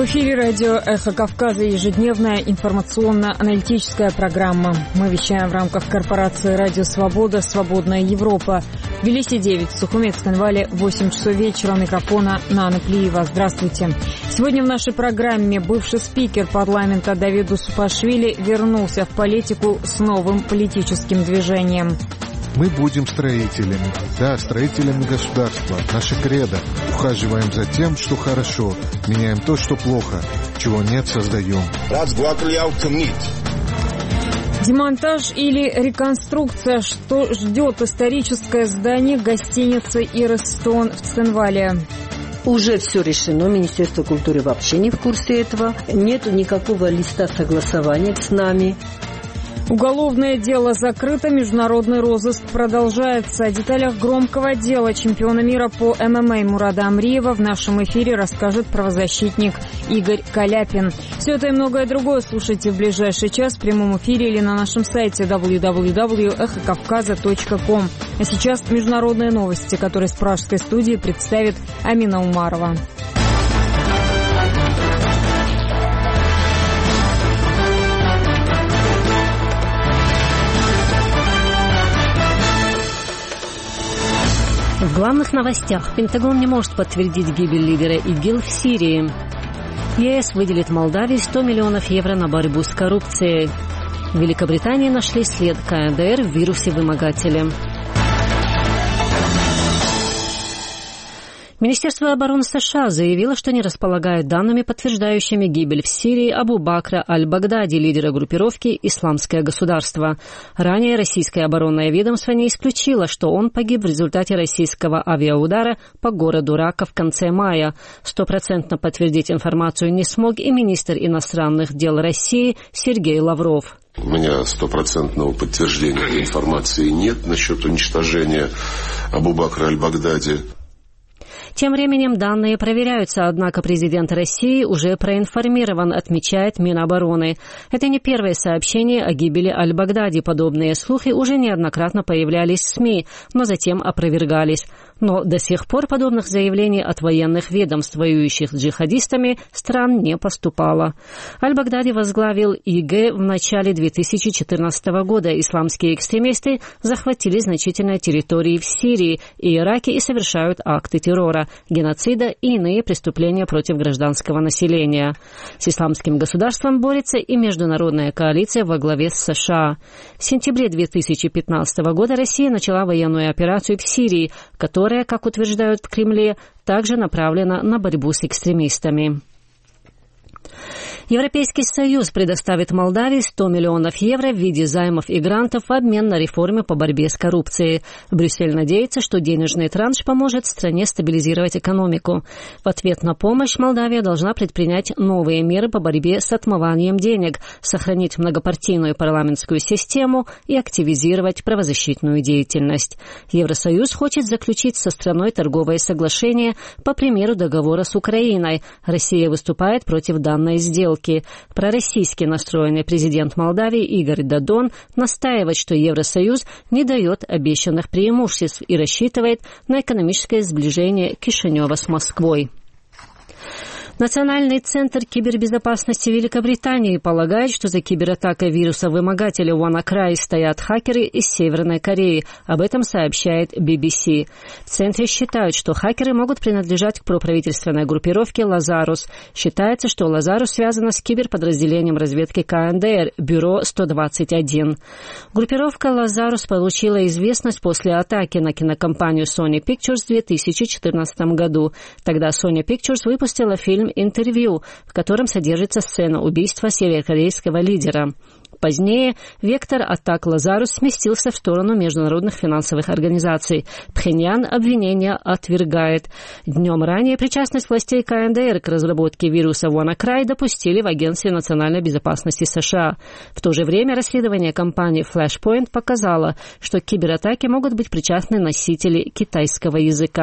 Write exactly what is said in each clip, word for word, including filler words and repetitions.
В эфире радио «Эхо Кавказа» ежедневная информационно-аналитическая программа. Мы вещаем в рамках корпорации «Радио Свобода. Свободная Европа». В Тбилиси девять, в Сухумецком Вале восемь часов вечера. У микрофона Нана Плиева. Здравствуйте. Сегодня в нашей программе бывший спикер парламента Давид Усупашвили вернулся в политику с новым политическим движением. Мы будем строителями. Да, строителями государства. Наше кредо. Ухаживаем за тем, что хорошо. Меняем то, что плохо. Чего нет, создаем. Демонтаж или реконструкция. Что ждет историческое здание гостиницы «Ирестон» в Ценвале? Уже все решено. Министерство культуры вообще не в курсе этого. Нет никакого листа согласования с нами. Уголовное дело закрыто, международный розыск продолжается. О деталях громкого дела чемпиона мира по эм эм а Мурада Амриева в нашем эфире расскажет правозащитник Игорь Каляпин. Все это и многое другое слушайте в ближайший час в прямом эфире или на нашем сайте дабл ю дабл ю дабл ю точка эхо кавказа точка ком. А сейчас международные новости, которые с пражской студии представит Амина Умарова. В главных новостях. Пентагон не может подтвердить гибель лидера ИГИЛ в Сирии. ЕС выделит Молдавии сто миллионов евро на борьбу с коррупцией. В Великобритании нашли след КНДР в вирусе вымогателя. Министерство обороны США заявило, что не располагает данными, подтверждающими гибель в Сирии Абу Бакра аль-Багдади, лидера группировки «Исламское государство». Ранее российское оборонное ведомство не исключило, что он погиб в результате российского авиаудара по городу Рака в конце мая. Стопроцентно подтвердить информацию не смог и министр иностранных дел России Сергей Лавров. У меня стопроцентного подтверждения информации нет насчет уничтожения Абу Бакра аль-Багдади. Тем временем данные проверяются, однако президент России уже проинформирован, отмечает Минобороны. Это не первое сообщение о гибели аль-Багдади. Подобные слухи уже неоднократно появлялись в СМИ, но затем опровергались. Но до сих пор подобных заявлений от военных ведомств, воюющих с джихадистами, стран не поступало. Аль-Багдади возглавил ИГ в начале две тысячи четырнадцатого года. Исламские экстремисты захватили значительные территории в Сирии и Ираке и совершают акты террора, геноцида и иные преступления против гражданского населения. С исламским государством борется и международная коалиция во главе с США. В сентябре две тысячи пятнадцатого года Россия начала военную операцию в Сирии, которая, как утверждают в Кремле, также направлена на борьбу с экстремистами. Европейский Союз предоставит Молдавии сто миллионов евро в виде займов и грантов в обмен на реформы по борьбе с коррупцией. Брюссель надеется, что денежный транш поможет стране стабилизировать экономику. В ответ на помощь Молдавия должна предпринять новые меры по борьбе с отмыванием денег, сохранить многопартийную парламентскую систему и активизировать правозащитную деятельность. Евросоюз хочет заключить со страной торговое соглашение по примеру договора с Украиной. Россия выступает против данной сделки. Пророссийски настроенный президент Молдавии Игорь Додон настаивает, что Евросоюз не дает обещанных преимуществ и рассчитывает на экономическое сближение Кишинева с Москвой. Национальный центр кибербезопасности Великобритании полагает, что за кибератакой вируса-вымогателя WannaCry стоят хакеры из Северной Кореи. Об этом сообщает би би си. В центре считают, что хакеры могут принадлежать к проправительственной группировке «Лазарус». Считается, что «Лазарус» связана с киберподразделением разведки КНДР «Бюро сто двадцать один». Группировка «Лазарус» получила известность после атаки на кинокомпанию Sony Pictures в две тысячи четырнадцатом году. Тогда Sony Pictures выпустила фильм «Интервью», в котором содержится сцена убийства северокорейского лидера. Позднее вектор атак «Лазарус» сместился в сторону международных финансовых организаций. Пхеньян обвинения отвергает. Днем ранее причастность властей КНДР к разработке вируса WannaCry допустили в Агентстве национальной безопасности США. В то же время расследование компании Flashpoint показало, что к кибератаке могут быть причастны носители китайского языка.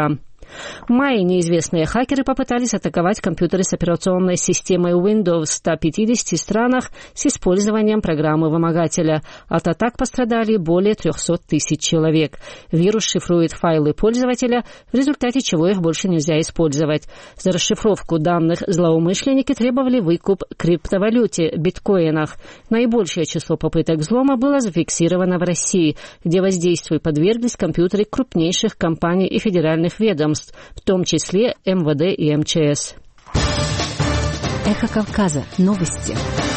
В мае неизвестные хакеры попытались атаковать компьютеры с операционной системой Windows в ста пятидесяти странах с использованием программы вымогателя. От атак пострадали более трехсот тысяч человек. Вирус шифрует файлы пользователя, в результате чего их больше нельзя использовать. За расшифровку данных злоумышленники требовали выкуп криптовалюте, биткоинах. Наибольшее число попыток взлома было зафиксировано в России, где воздействию подверглись компьютеры крупнейших компаний и федеральных ведомств, в том числе эм вэ дэ и эм че эс. Эхо Кавказа. Новости.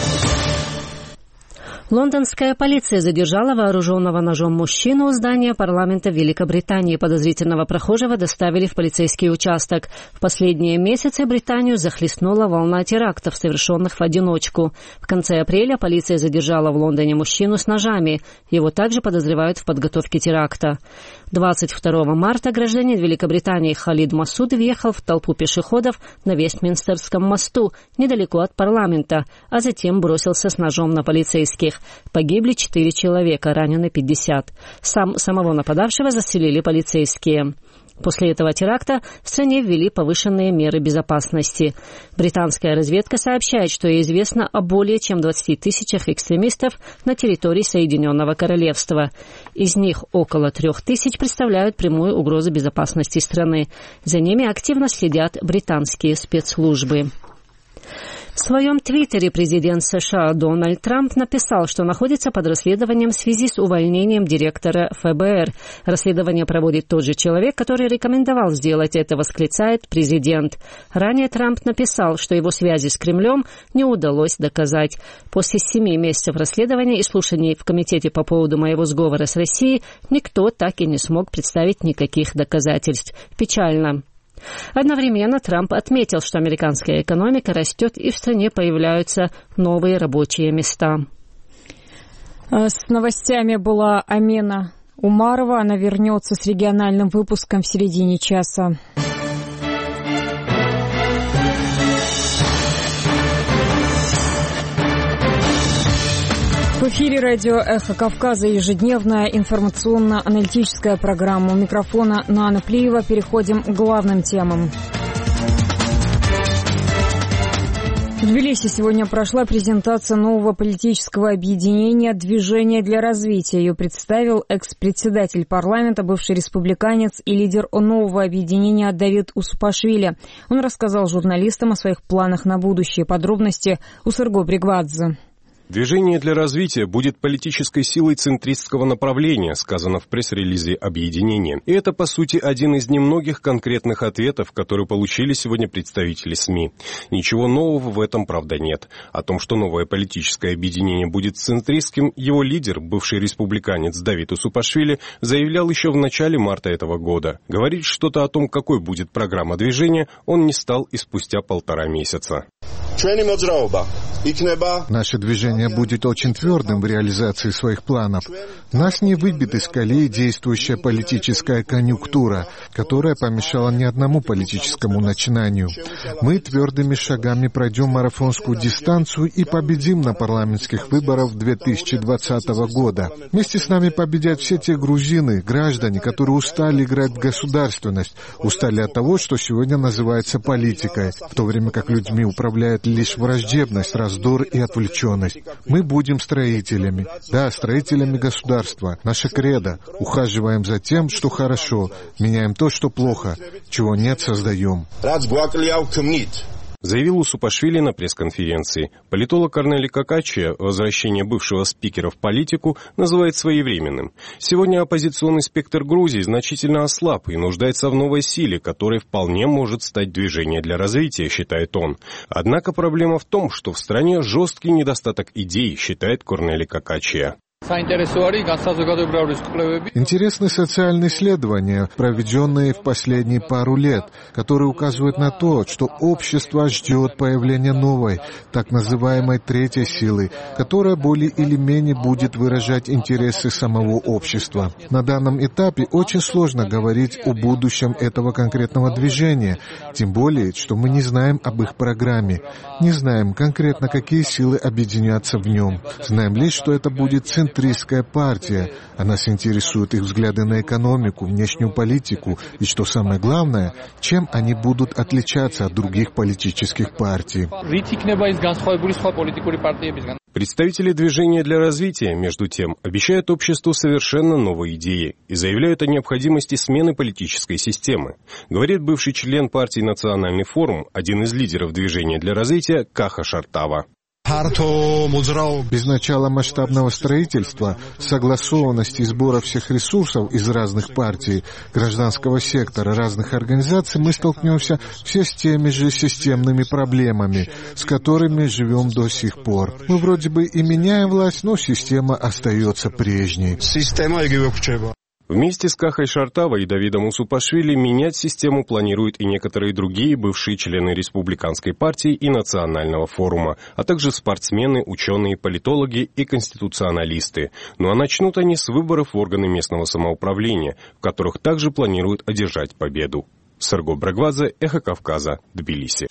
Лондонская полиция задержала вооруженного ножом мужчину у здания парламента Великобритании. Подозрительного прохожего доставили в полицейский участок. В последние месяцы Британию захлестнула волна терактов, совершенных в одиночку. В конце апреля полиция задержала в Лондоне мужчину с ножами. Его также подозревают в подготовке теракта. двадцать второго марта гражданин Великобритании Халид Масуд въехал в толпу пешеходов на Вестминстерском мосту, недалеко от парламента, а затем бросился с ножом на полицейских. Погибли четыре человека, ранены пятьдесят. Сам самого нападавшего застрелили полицейские. После этого теракта в стране ввели повышенные меры безопасности. Британская разведка сообщает, что известно о более чем двадцати тысячах экстремистов на территории Соединенного Королевства. Из них около трех тысяч представляют прямую угрозу безопасности страны. За ними активно следят британские спецслужбы. В своем твиттере президент США Дональд Трамп написал, что находится под расследованием в связи с увольнением директора эф бэ эр. Расследование проводит тот же человек, который рекомендовал сделать это, восклицает президент. Ранее Трамп написал, что его связи с Кремлем не удалось доказать. После семи месяцев расследования и слушаний в комитете по поводу моего сговора с Россией никто так и не смог представить никаких доказательств. Печально. Одновременно Трамп отметил, что американская экономика растет и в стране появляются новые рабочие места. С новостями была Амина Умарова. Она вернется с региональным выпуском в середине часа. В эфире радио «Эхо Кавказа» ежедневная информационно-аналитическая программа. У микрофона Нана Плиева. Переходим к главным темам. В Тбилиси сегодня прошла презентация нового политического объединения «Движение для развития». Ее представил экс-председатель парламента, бывший республиканец и лидер нового объединения Давид Усупашвили. Он рассказал журналистам о своих планах на будущее. Подробности у Сырго Бригвадзе. Движение для развития будет политической силой центристского направления, сказано в пресс-релизе объединения. И это, по сути, один из немногих конкретных ответов, которые получили сегодня представители СМИ. Ничего нового в этом, правда, нет. О том, что новое политическое объединение будет центристским, его лидер, бывший республиканец Давид Усупашвили, заявлял еще в начале марта этого года. Говорить что-то о том, какой будет программа движения, он не стал и спустя полтора месяца. Наше движение будет очень твердым в реализации своих планов. Нас не выбит из колеи действующая политическая конъюнктура, которая помешала ни одному политическому начинанию. Мы твердыми шагами пройдем марафонскую дистанцию и победим на парламентских выборах две тысячи двадцатого года. Вместе с нами победят все те грузины, граждане, которые устали играть в государственность, устали от того, что сегодня называется политикой, в то время как людьми управляет лишь враждебность, раздор и отвлеченность. Мы будем строителями. Да, строителями государства. Наше кредо. Ухаживаем за тем, что хорошо. Меняем то, что плохо. Чего нет, создаем. Заявил Усупашвили на пресс-конференции. Политолог Корнели Кокаччиа возвращение бывшего спикера в политику называет своевременным. Сегодня оппозиционный спектр Грузии значительно ослаб и нуждается в новой силе, которой вполне может стать движение для развития, считает он. Однако проблема в том, что в стране жесткий недостаток идей, считает Корнели Кокаччиа. Интересны социальные исследования, проведенные в последние пару лет, которые указывают на то, что общество ждет появления новой, так называемой третьей силы, которая более или менее будет выражать интересы самого общества. На данном этапе очень сложно говорить о будущем этого конкретного движения, тем более, что мы не знаем об их программе, не знаем конкретно, какие силы объединятся в нем. Знаем лишь, что это будет центр центристская партия, а нас интересуют их взгляды на экономику, внешнюю политику и, что самое главное, чем они будут отличаться от других политических партий. Представители Движения для развития, между тем, обещают обществу совершенно новые идеи и заявляют о необходимости смены политической системы. Говорит бывший член партии «Национальный форум», один из лидеров Движения для развития Каха Шартава. Без начала масштабного строительства, согласованности и сбора всех ресурсов из разных партий, гражданского сектора, разных организаций, мы столкнемся все с теми же системными проблемами, с которыми живем до сих пор. Мы вроде бы и меняем власть, но система остается прежней. Вместе с Кахой Шартавой и Давидом Усупашвили менять систему планируют и некоторые другие бывшие члены Республиканской партии и Национального форума, а также спортсмены, ученые, политологи и конституционалисты. Ну а начнут они с выборов в органы местного самоуправления, в которых также планируют одержать победу. Сарго Брагвадзе, Эхо Кавказа, Тбилиси.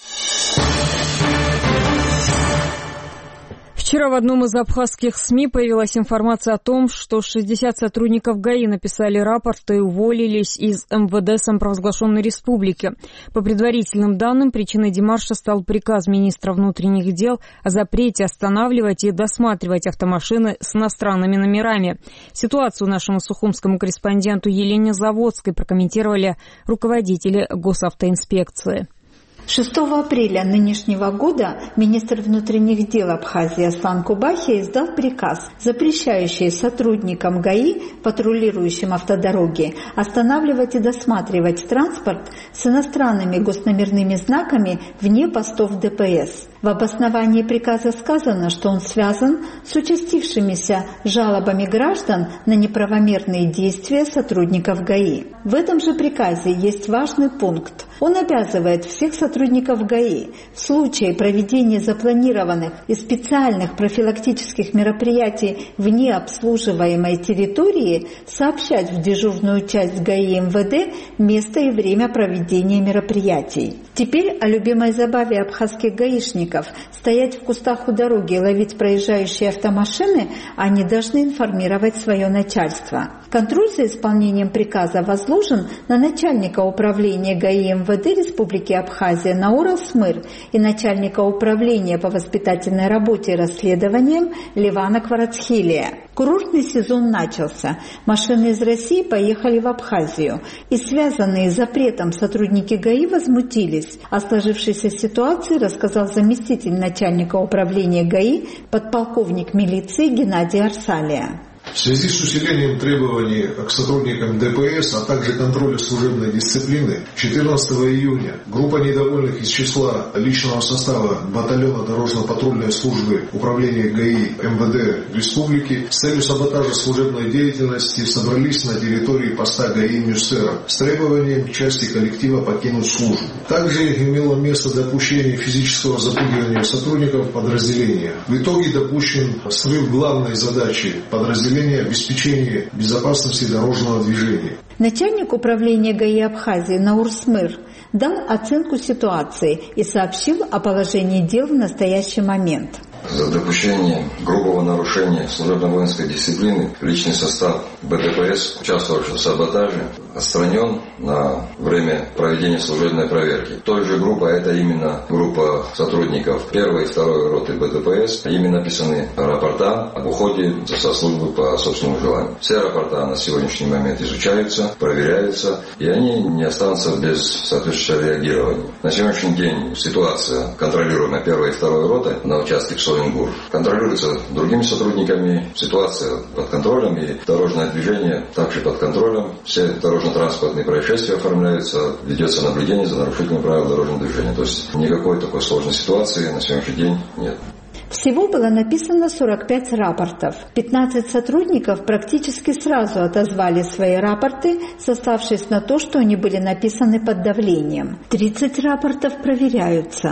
Вчера в одном из абхазских СМИ появилась информация о том, что шестьдесят сотрудников ГАИ написали рапорт и уволились из МВД самопровозглашенной республики. По предварительным данным, причиной демарша стал приказ министра внутренних дел о запрете останавливать и досматривать автомашины с иностранными номерами. Ситуацию нашему сухумскому корреспонденту Елене Заводской прокомментировали руководители госавтоинспекции. шестого апреля нынешнего года министр внутренних дел Абхазии Аслан Кубахи издал приказ, запрещающий сотрудникам ГАИ, патрулирующим автодороги, останавливать и досматривать транспорт с иностранными госномерными знаками вне постов ДПС. В обосновании приказа сказано, что он связан с участившимися жалобами граждан на неправомерные действия сотрудников ГАИ. В этом же приказе есть важный пункт. Он обязывает всех сотрудников ГАИ в случае проведения запланированных и специальных профилактических мероприятий вне обслуживаемой территории сообщать в дежурную часть ГАИ МВД место и время проведения мероприятий. Теперь о любимой забаве абхазских гаишников – стоять в кустах у дороги и ловить проезжающие автомашины, они должны информировать свое начальство. Контроль за исполнением приказа возложен на начальника управления ГАИ МВД Республики Абхазия Наура Смыр и начальника управления по воспитательной работе и расследованиям Левана Кварацхилия. Курортный сезон начался. Машины из России поехали в Абхазию. И связанные с запретом сотрудники ГАИ возмутились. О сложившейся ситуации рассказал заместитель начальника управления ГАИ, подполковник милиции Геннадий Арсалия. В связи с усилением требований к сотрудникам ДПС, а также контроля служебной дисциплины, четырнадцатого июня группа недовольных из числа личного состава батальона дорожно-патрульной службы управления ГАИ МВД Республики с целью саботажа служебной деятельности собрались на территории поста ГАИ Мюссера с требованием части коллектива покинуть службу. Также имело место допущение физического запугивания сотрудников подразделения. В итоге допущен срыв главной задачи подразделения обеспечения безопасности дорожного движения. Начальник управления ГАИ Абхазии Наур Смыр дал оценку ситуации и сообщил о положении дел в настоящий момент. За допущение грубого нарушения служебно-воинской дисциплины личный состав БДПС, участвовавший в саботаже, отстранен на время проведения служебной проверки. Той же группа, это именно группа сотрудников первой и второй роты БДПС, ими написаны рапорта об уходе со службы по собственному желанию. Все рапорта на сегодняшний момент изучаются, проверяются, и они не останутся без соответствующего реагирования. На сегодняшний день ситуация, контролируемая первой и второй ротой на участке в Соленгур, контролируется другими сотрудниками, ситуация под контролем и дорожное движение также под контролем. Все дорожно-транспортные происшествия оформляются, ведется наблюдение за нарушителями правил дорожного движения. То есть никакой такой сложной ситуации на сегодняшний день нет. Всего было написано сорок пять рапортов. пятнадцать сотрудников практически сразу отозвали свои рапорты, сославшись на то, что они были написаны под давлением. тридцать рапортов проверяются.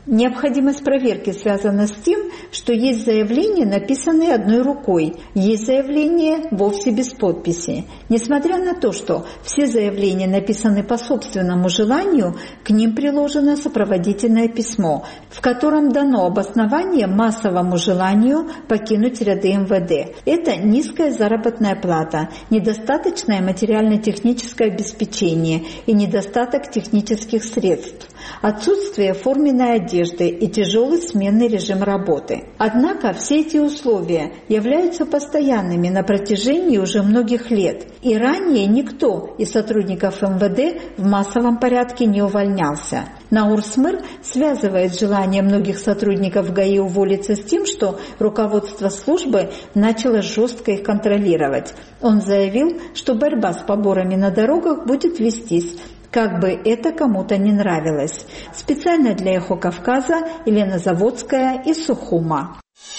Необходимость проверки связана с тем, что есть заявления, написанные одной рукой, есть заявления вовсе без подписи. Несмотря на то, что все заявления написаны по собственному желанию, к ним приложено сопроводительное письмо, в котором дано обоснование массовому желанию покинуть ряды эм вэ дэ. Это низкая заработная плата, недостаточное материально-техническое обеспечение и недостаток технических средств, отсутствие форменной одежды и тяжелый сменный режим работы. Однако все эти условия являются постоянными на протяжении уже многих лет, и ранее никто из сотрудников эм вэ дэ в массовом порядке не увольнялся. Наур Смыр связывает желание многих сотрудников ГАИ уволиться с тем, что руководство службы начало жестко их контролировать. Он заявил, что борьба с поборами на дорогах будет вестись, как бы это кому-то не нравилось. Специально для «Эхо Кавказа» Елена Заводская из Сухума.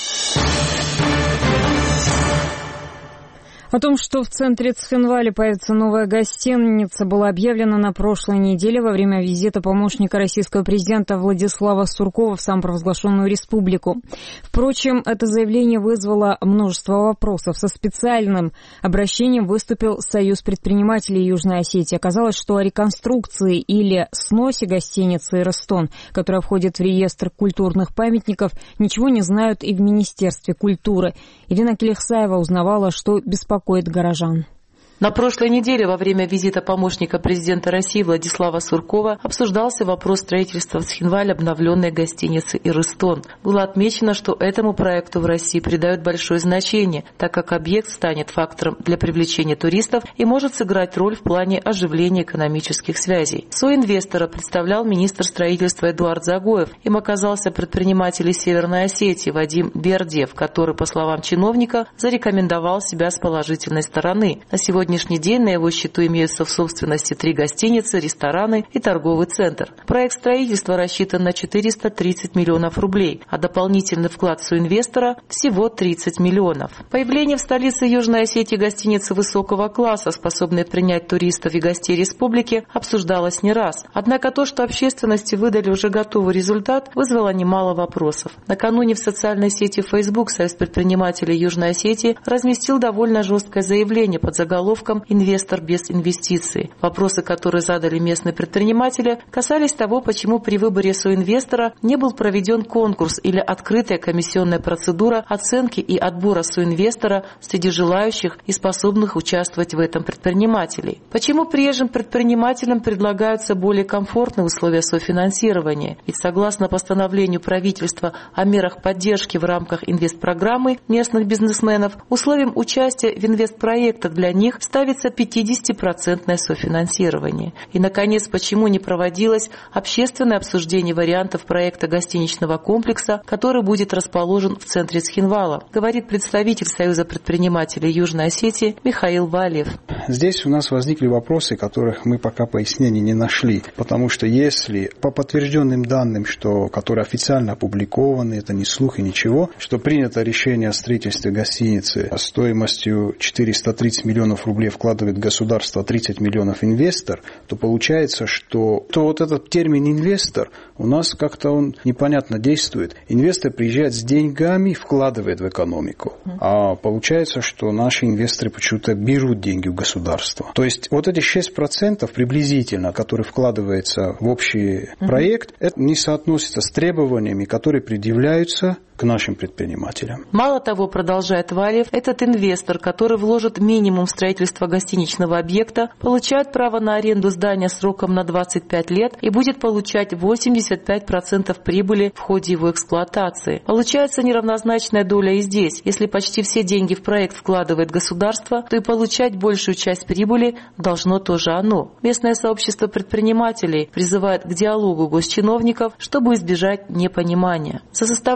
О том, что в центре Цхинвали появится новая гостиница, было объявлено на прошлой неделе во время визита помощника российского президента Владислава Суркова в самопровозглашенную республику. Впрочем, это заявление вызвало множество вопросов. Со специальным обращением выступил Союз предпринимателей Южной Осетии. Оказалось, что о реконструкции или сносе гостиницы «Эрстон», которая входит в реестр культурных памятников, ничего не знают и в Министерстве культуры. Ирина Келехсаева узнавала, что беспокоит горожан. На прошлой неделе во время визита помощника президента России Владислава Суркова обсуждался вопрос строительства в Цхинвале обновленной гостиницы «Эрстон». Было отмечено, что этому проекту в России придают большое значение, так как объект станет фактором для привлечения туристов и может сыграть роль в плане оживления экономических связей. Соинвестора представлял министр строительства Эдуард Загоев. Им оказался предприниматель из Северной Осетии Вадим Бердиев, который, по словам чиновника, зарекомендовал себя с положительной стороны. На сегодня На сегодняшний день на его счету имеются в собственности три гостиницы, рестораны и торговый центр. Проект строительства рассчитан на четыреста тридцать миллионов рублей, а дополнительный вклад соинвестора всего тридцать миллионов. Появление в столице Южной Осетии гостиницы высокого класса, способной принять туристов и гостей республики, обсуждалось не раз. Однако то, что общественности выдали уже готовый результат, вызвало немало вопросов. Накануне в социальной сети Facebook Союз предпринимателей Южной Осетии разместил довольно жесткое заявление под заголовком «Инвестор без инвестиций». Вопросы, которые задали местные предприниматели, касались того, почему при выборе соинвестора не был проведен конкурс или открытая комиссионная процедура оценки и отбора соинвестора среди желающих и способных участвовать в этом предпринимателей. Почему приезжим предпринимателям предлагаются более комфортные условия софинансирования? Ведь согласно постановлению правительства о мерах поддержки в рамках инвестпрограммы местных бизнесменов, условием участия в инвестпроектах для них ставится пятидесятипроцентное софинансирование. И, наконец, почему не проводилось общественное обсуждение вариантов проекта гостиничного комплекса, который будет расположен в центре Цхинвала, говорит представитель Союза предпринимателей Южной Осетии Михаил Валиев. Здесь у нас возникли вопросы, которых мы пока пояснений не нашли, потому что если по подтвержденным данным, что, которые официально опубликованы, это не слух и ничего, что принято решение о строительстве гостиницы стоимостью четыреста тридцать миллионов рублей вкладывает государство, тридцать миллионов инвестор, то получается, что то вот этот термин инвестор у нас как-то он непонятно действует. Инвестор приезжает с деньгами, вкладывает в экономику. А получается, что наши инвесторы почему-то берут деньги у государства. То есть вот эти шесть процентов приблизительно, которые вкладываются в общий проект, это не соотносится с требованиями, которые предъявляются к нашим предпринимателям. Мало того, продолжает Валиев, этот инвестор, который вложит минимум в строительство гостиничного объекта, получает право на аренду здания сроком на двадцать пять лет и будет получать восемьдесят пять процентов прибыли в ходе его эксплуатации. Получается неравнозначная доля и здесь. Если почти все деньги в проект вкладывает государство, то и получать большую часть прибыли должно тоже оно. Местное сообщество предпринимателей призывает к диалогу госчиновников, чтобы избежать непонимания. За составлением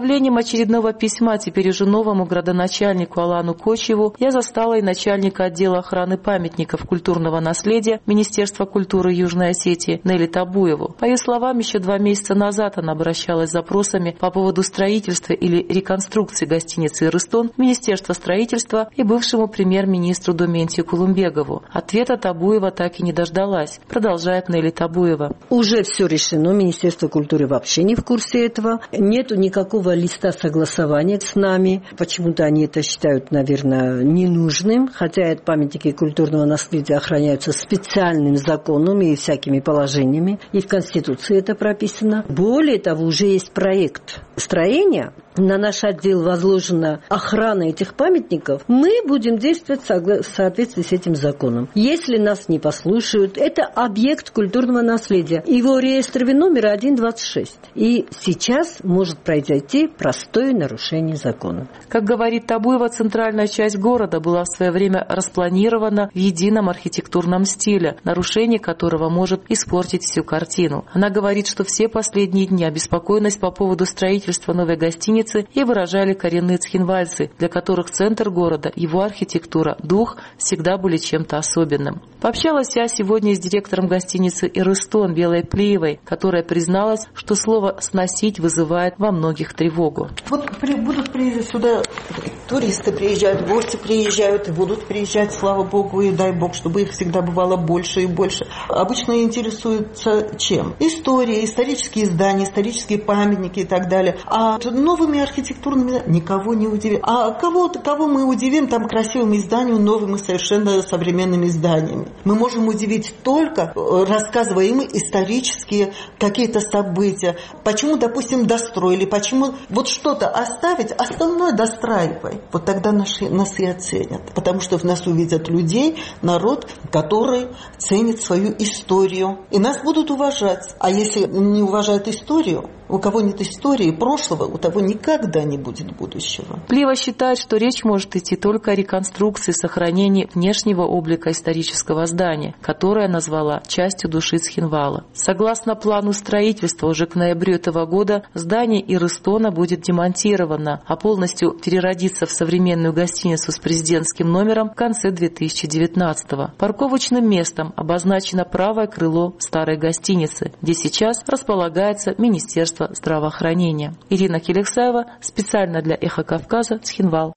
очередного письма теперь уже новому градоначальнику Алану Кочеву я застала и начальника отдела охраны памятников культурного наследия Министерства культуры Южной Осетии Нелли Табуеву. По ее словам, еще два месяца назад она обращалась с запросами по поводу строительства или реконструкции гостиницы «Ирыстон» в Министерство строительства и бывшему премьер-министру Дументию Кулумбегову. Ответа Табуева так и не дождалась, продолжает Нелли Табуева. Уже все решено, Министерство культуры вообще не в курсе этого. Нету никакого листа согласования с нами. Почему-то они это считают, наверное, ненужным, хотя памятники культурного наследия охраняются специальным законом и всякими положениями, и в Конституции это прописано. Более того, уже есть проект строения. На наш отдел возложена охрана этих памятников. Мы будем действовать в соответствии с этим законом. Если нас не послушают, это объект культурного наследия. Его реестровый номер один двадцать шесть. И сейчас может произойти простое нарушение закона. Как говорит Табуева, центральная часть города была в свое время распланирована в едином архитектурном стиле, нарушение которого может испортить всю картину. Она говорит, что все последние дни обеспокоенность по поводу строительства новой гостиницы и выражали коренные цхинвальцы, для которых центр города, его архитектура, дух всегда были чем-то особенным. Пообщалась я сегодня с директором гостиницы «Ирыстон» Белой Плиевой, которая призналась, что слово «сносить» вызывает во многих тревогу. Вот при, будут приезжать сюда туристы, приезжают, гости приезжают и будут приезжать, слава богу, и дай бог, чтобы их всегда бывало больше и больше. Обычно интересуются чем? История, исторические здания, исторические памятники и так далее. А новыми архитектурными никого не удивим. А кого, кого мы удивим там красивыми зданиями, новыми совершенно современными зданиями? Мы можем удивить только, рассказывая им исторические какие-то события. Почему, допустим, достроили, почему вот что-то оставить, остальное достраивай. Вот тогда наши, нас и оценят. Потому что в нас увидят людей, народ, который ценит свою историю. И нас будут уважать. А если не уважают историю, у кого нет истории прошлого, у того никогда не будет будущего. Плиева считает, что речь может идти только о реконструкции, сохранении внешнего облика исторического здания, которое назвала частью души Цхинвала. Согласно плану строительства, уже к ноябрю этого года здание Ирыстона будет демонтировано, а полностью переродится в современную гостиницу с президентским номером в конце две тысячи девятнадцатого. Парковочным местом обозначено правое крыло старой гостиницы, где сейчас располагается Министерство здравоохранения. Ирина Келексаева, специально для «Эхо Кавказа», Цхинвал.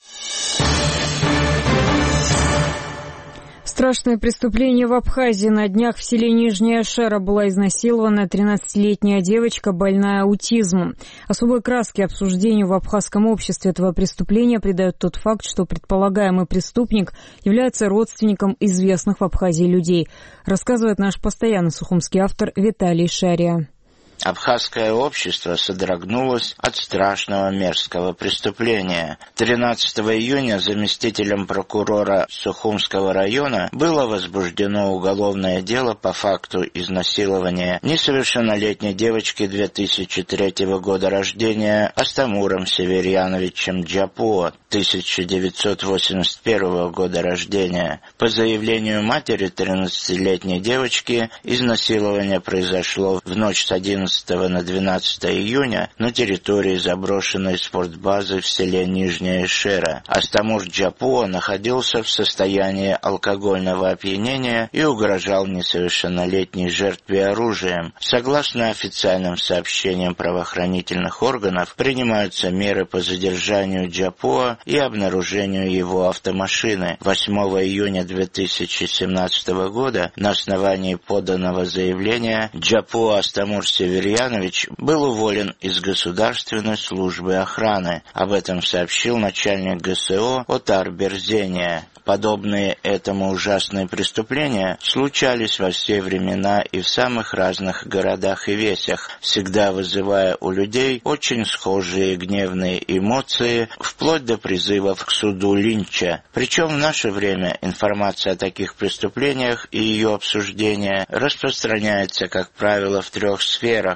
Страшное преступление в Абхазии. На днях в селе Нижняя Шера была изнасилована тринадцатилетняя девочка, больная аутизмом. Особой краски обсуждению в абхазском обществе этого преступления придает тот факт, что предполагаемый преступник является родственником известных в Абхазии людей, рассказывает наш постоянный сухумский автор Виталий Шария. Абхазское общество содрогнулось от страшного мерзкого преступления. тринадцатого июня заместителем прокурора Сухумского района было возбуждено уголовное дело по факту изнасилования несовершеннолетней девочки две тысячи третьего года рождения Астамуром Северьяновичем Джапуа, тысяча девятьсот восемьдесят первого года рождения. По заявлению матери тринадцатилетней девочки, изнасилование произошло в ночь с одиннадцатого на двенадцатое июня на территории заброшенной спортбазы в селе Нижняя Шера. Астамур Джапуа находился в состоянии алкогольного опьянения и угрожал несовершеннолетней жертве оружием. Согласно официальным сообщениям правоохранительных органов, принимаются меры по задержанию Джапуа и обнаружению его автомашины. восьмого июня две тысячи семнадцатого года на основании поданного заявления Джапуа Астамур Северьянович был уволен из Государственной службы охраны. Об этом сообщил начальник ГСО Отар Берзения. Подобные этому ужасные преступления случались во все времена и в самых разных городах и весях, всегда вызывая у людей очень схожие гневные эмоции, вплоть до призывов к суду линча. Причем в наше время информация о таких преступлениях и ее обсуждение распространяется, как правило, в трех сферах: в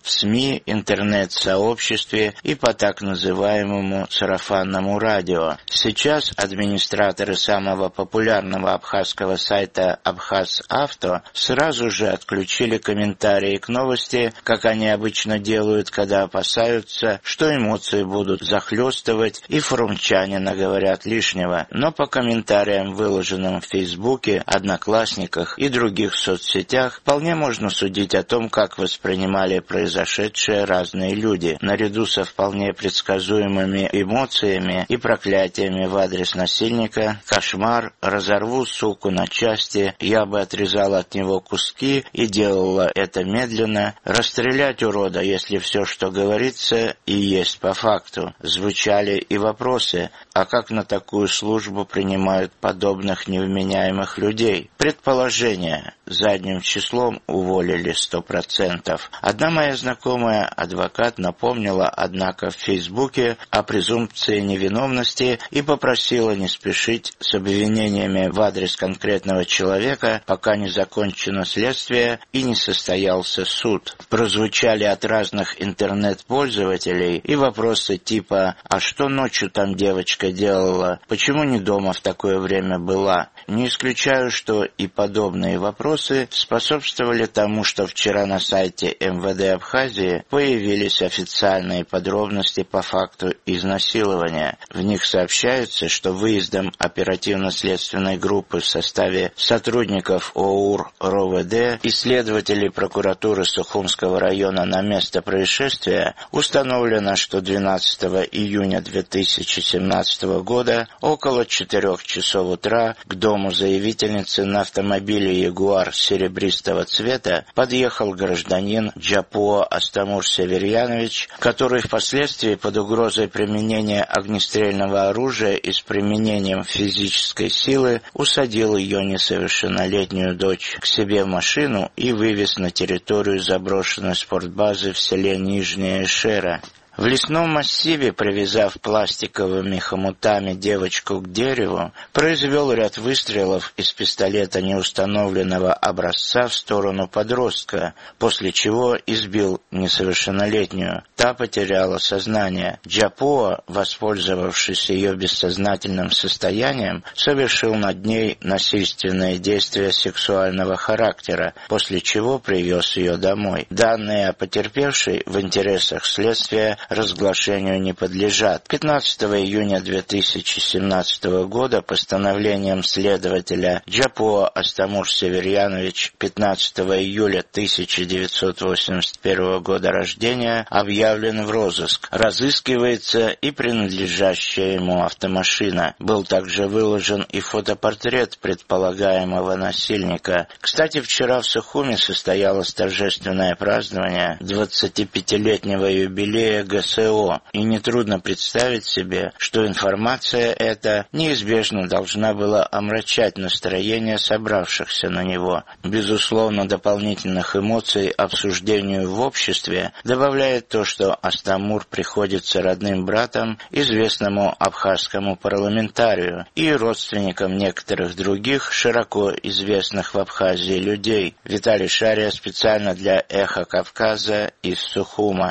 в СМИ, интернет-сообществе и по так называемому сарафанному радио. Сейчас администраторы самого популярного абхазского сайта «Абхаз-Авто» сразу же отключили комментарии к новости, как они обычно делают, когда опасаются, что эмоции будут захлестывать и форумчане наговорят лишнего. Но по комментариям, выложенным в Фейсбуке, Одноклассниках и других соцсетях, вполне можно судить о том, как воспринимали произошедшее разные люди. Наряду со вполне предсказуемыми эмоциями и проклятиями в адрес насильника: «Кошмар», «Разорву суку на части», «Я бы отрезал от него куски и делала это медленно», «Расстрелять урода, если все, что говорится, и есть по факту». Звучали и вопросы: а как на такую службу принимают подобных невменяемых людей? Предположение: задним числом уволили сто процентов. Одна моя знакомая, адвокат, напомнила, однако, в Фейсбуке о презумпции невиновности и попросила не спешить с обвинениями в адрес конкретного человека, пока не закончено следствие и не состоялся суд. Прозвучали от разных интернет-пользователей и вопросы типа: а что ночью там девочка делала? Почему не дома в такое время была? Не исключаю, что и подобные вопросы способствовали тому, что вчера на сайте эм вэ дэ Абхазии появились официальные подробности по факту изнасилования. В них сообщается, что выездом оперативно-следственной группы в составе сотрудников ОУР РОВД и следователей прокуратуры Сухумского района на место происшествия установлено, что двенадцатого июня две тысячи семнадцатого года около четырех часов утра к дому заявительницы на автомобиле «Ягуар» серебристого цвета подъехал гражданин Джапуа Астамур Северьянович, который впоследствии под угрозой применения огнестрельного оружия и с применением физической силы усадил ее несовершеннолетнюю дочь к себе в машину и вывез на территорию заброшенной спортбазы в селе Нижняя Эшера. В лесном массиве, привязав пластиковыми хомутами девочку к дереву, произвел ряд выстрелов из пистолета неустановленного образца в сторону подростка, после чего избил несовершеннолетнюю. Та потеряла сознание. Джапуа, воспользовавшись ее бессознательным состоянием, совершил над ней насильственные действия сексуального характера, после чего привез ее домой. Данные о потерпевшей в интересах следствия разглашению не подлежат. пятнадцатого июня две тысячи семнадцатого года постановлением следователя Джапуа Астамур Северьянович, пятнадцатого июля тысяча девятьсот восемьдесят первого года рождения, объявлен в розыск. Разыскивается и принадлежащая ему автомашина. Был также выложен и фотопортрет предполагаемого насильника. Кстати, вчера в Сухуме состоялось торжественное празднование двадцатипятилетнего юбилея гэ эс о, и нетрудно представить себе, что информация эта неизбежно должна была омрачать настроение собравшихся на него. Безусловно, дополнительных эмоций обсуждению в обществе добавляет то, что Астамур приходится родным братом известному абхазскому парламентарию и родственникам некоторых других широко известных в Абхазии людей. Виталий Шария специально для «Эхо Кавказа» из Сухума.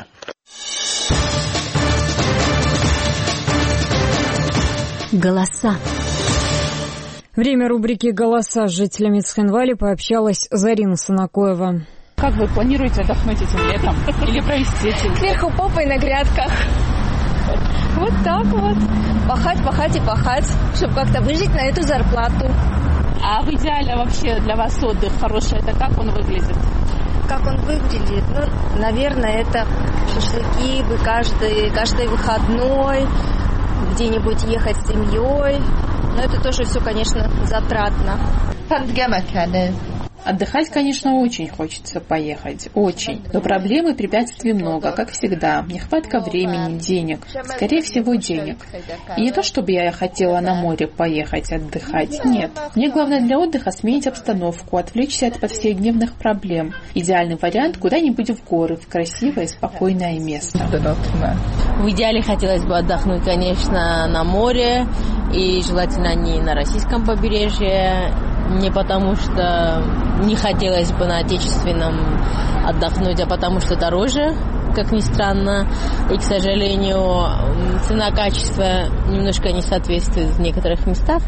Голоса. Время рубрики «Голоса» с жителями Цхинвали пообщалась Зарина Санакоева. Как вы планируете отдохнуть этим летом? Или провести этим? Кверху попой на грядках. Вот так вот. Пахать, пахать и пахать, чтобы как-то выжить на эту зарплату. А в идеале вообще для вас отдых хороший, это как он выглядит? Как он выглядит? Ну, наверное, это шашлыки бы каждый, каждый выходной, где-нибудь ехать с семьей. Но это тоже все, конечно, затратно. Отдыхать, конечно, очень хочется поехать, очень. Но проблем и препятствий много, как всегда. Нехватка времени, денег. Скорее всего, денег. И не то, чтобы я хотела на море поехать отдыхать. Нет. Мне главное для отдыха сменить обстановку, отвлечься от повседневных проблем. Идеальный вариант куда-нибудь в горы, в красивое и спокойное место. В идеале хотелось бы отдохнуть, конечно, на море. И желательно не на российском побережье. не потому что не хотелось бы на отечественном отдохнуть, а потому что дороже, как ни странно. И, к сожалению, цена-качество немножко не соответствует в некоторых местах.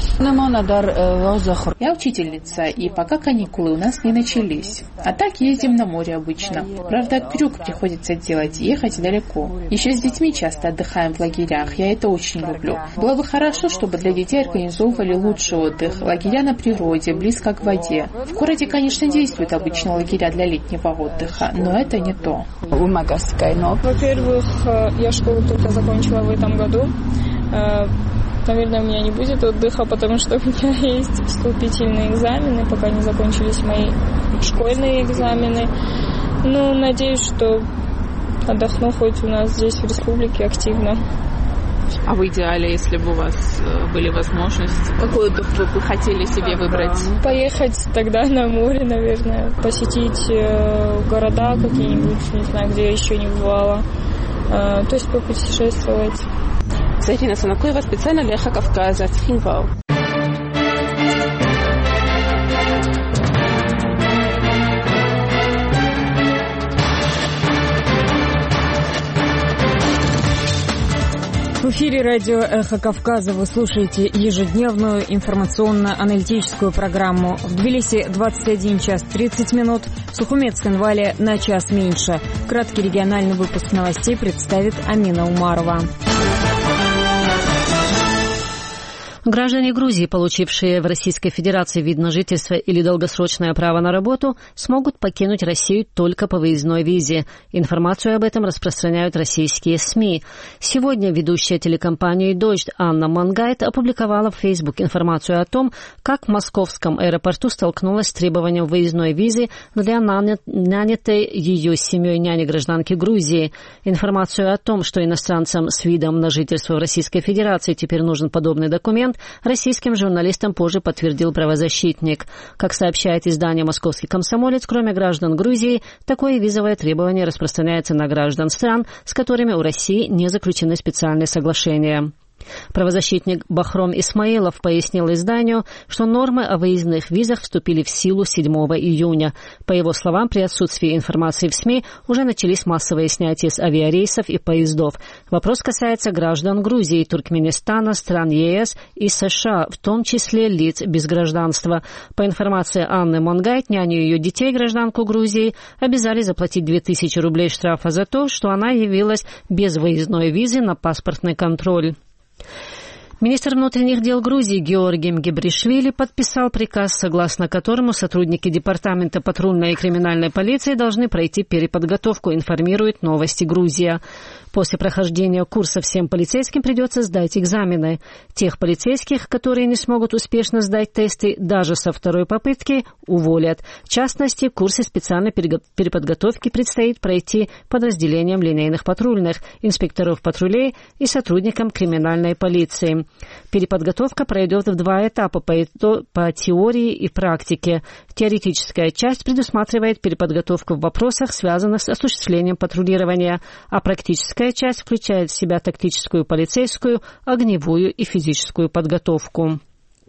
Я учительница, и пока каникулы у нас не начались. А так ездим на море обычно. Правда, крюк приходится делать, ехать далеко. Еще с детьми часто отдыхаем в лагерях, я это очень люблю. Было бы хорошо, чтобы для детей организовывали лучший отдых. Лагеря на природе, близко к воде. В городе, конечно, действуют обычно лагеря для летнего отдыха, но это не то. Во-первых, я школу только закончила в этом году. Наверное, у меня не будет отдыха, потому что у меня есть вступительные экзамены, пока не закончились мои школьные экзамены. Ну, надеюсь, что отдохну хоть у нас здесь, в республике, активно. А в идеале, если бы у вас были возможности, какой отдых вы бы хотели себе выбрать? Поехать тогда на море, наверное, посетить города какие-нибудь, не знаю, где я еще не бывала. То есть попутешествовать. Зарина Санакоева специально для Эхо Кавказа в Хинвал. В эфире радио «Эхо Кавказа» вы слушаете ежедневную информационно-аналитическую программу. В Тбилиси двадцать один час тридцать минут, в Сухумет-Цхинвале на час меньше. Краткий региональный выпуск новостей представит Амина Умарова. Граждане Грузии, получившие в Российской Федерации вид на жительство или долгосрочное право на работу, смогут покинуть Россию только по выездной визе. Информацию об этом распространяют российские СМИ. Сегодня ведущая телекомпании «Дождь» Анна Мангайт опубликовала в Facebook информацию о том, как в московском аэропорту столкнулась с требованием выездной визы для нанятой ее семьей няни-гражданки Грузии. Информацию о том, что иностранцам с видом на жительство в Российской Федерации теперь нужен подобный документ, российским журналистам позже подтвердил правозащитник. Как сообщает издание «Московский комсомолец», кроме граждан Грузии, такое визовое требование распространяется на граждан стран, с которыми у России не заключены специальные соглашения. Правозащитник Бахром Исмаилов пояснил изданию, что нормы о выездных визах вступили в силу седьмого июня. По его словам, при отсутствии информации в СМИ уже начались массовые снятия с авиарейсов и поездов. Вопрос касается граждан Грузии, Туркменистана, стран ЕС и США, в том числе лиц без гражданства. По информации Анны Монгайт, няню ее детей, гражданку Грузии, обязали заплатить две тысячи рублей штрафа за то, что она явилась без выездной визы на паспортный контроль. Министр внутренних дел Грузии Георгий Мгебришвили подписал приказ, согласно которому сотрудники Департамента патрульной и криминальной полиции должны пройти переподготовку, информирует «Новости Грузия». После прохождения курса всем полицейским придется сдать экзамены. Тех полицейских, которые не смогут успешно сдать тесты даже со второй попытки, уволят. В частности, курсы специальной переподготовки предстоит пройти подразделениям линейных патрульных, инспекторов патрулей и сотрудникам криминальной полиции. Переподготовка пройдет в два этапа по, по теории и практике. Теоретическая часть предусматривает переподготовку в вопросах, связанных с осуществлением патрулирования, а практическая часть включает в себя тактическую, полицейскую, огневую и физическую подготовку.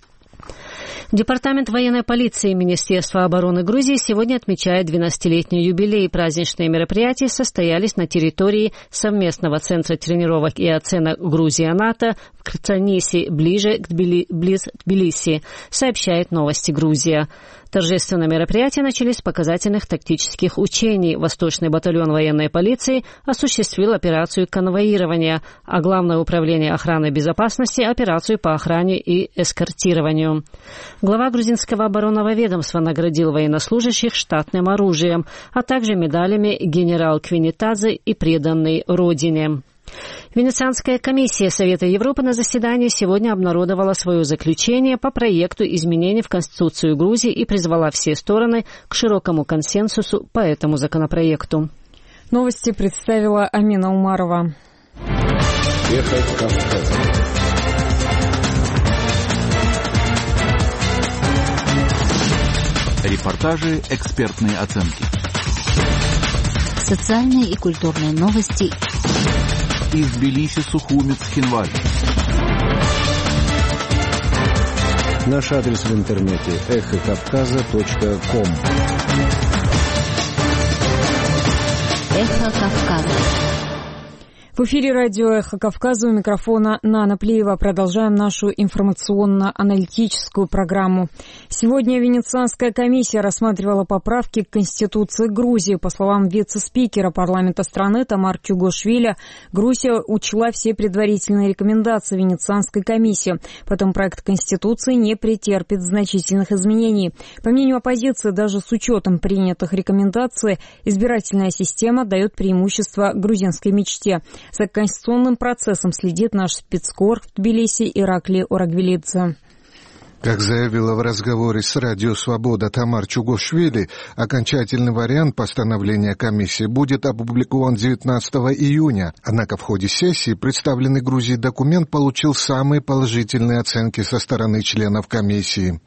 Департамент военной полиции Министерства обороны Грузии сегодня отмечает двенадцатилетний юбилей. Праздничные мероприятия состоялись на территории совместного центра тренировок и оценок Грузия-НАТО в Крцанисе, ближе к Тбили... близ Тбилиси, сообщает «Новости Грузия». Торжественные мероприятия начались с показательных тактических учений. Восточный батальон военной полиции осуществил операцию конвоирования, а Главное управление охраны и безопасности – операцию по охране и эскортированию. Глава грузинского оборонного ведомства наградил военнослужащих штатным оружием, а также медалями «Генерал Квинитадзе» и «Преданный Родине». Венецианская комиссия Совета Европы на заседании сегодня обнародовала свое заключение по проекту изменений в Конституцию Грузии и призвала все стороны к широкому консенсусу по этому законопроекту. Новости представила Амина Умарова. Эхо Кавказа. Репортажи, экспертные оценки. Социальные и культурные новости. Из Тбилиси, Сухуми, Цхинваль. Наш адрес в интернете эхо кавказа точка ком. Эхо Кавказа. В эфире радио «Эхо Кавказа», у микрофона Нана Плиева. Продолжаем нашу информационно-аналитическую программу. Сегодня Венецианская комиссия рассматривала поправки к Конституции Грузии. По словам вице-спикера парламента страны Тамар Чугошвили, Грузия учла все предварительные рекомендации Венецианской комиссии. Потом проект Конституции не претерпит значительных изменений. По мнению оппозиции, даже с учетом принятых рекомендаций, избирательная система дает преимущество грузинской мечте. За конституционным процессом следит наш спецкор в Тбилиси Иракли Орагвелидзе. Как заявила в разговоре с Радио Свобода Тамар Чугошвили, окончательный вариант постановления комиссии будет опубликован девятнадцатого июня. Однако в ходе сессии представленный Грузии документ получил самые положительные оценки со стороны членов комиссии.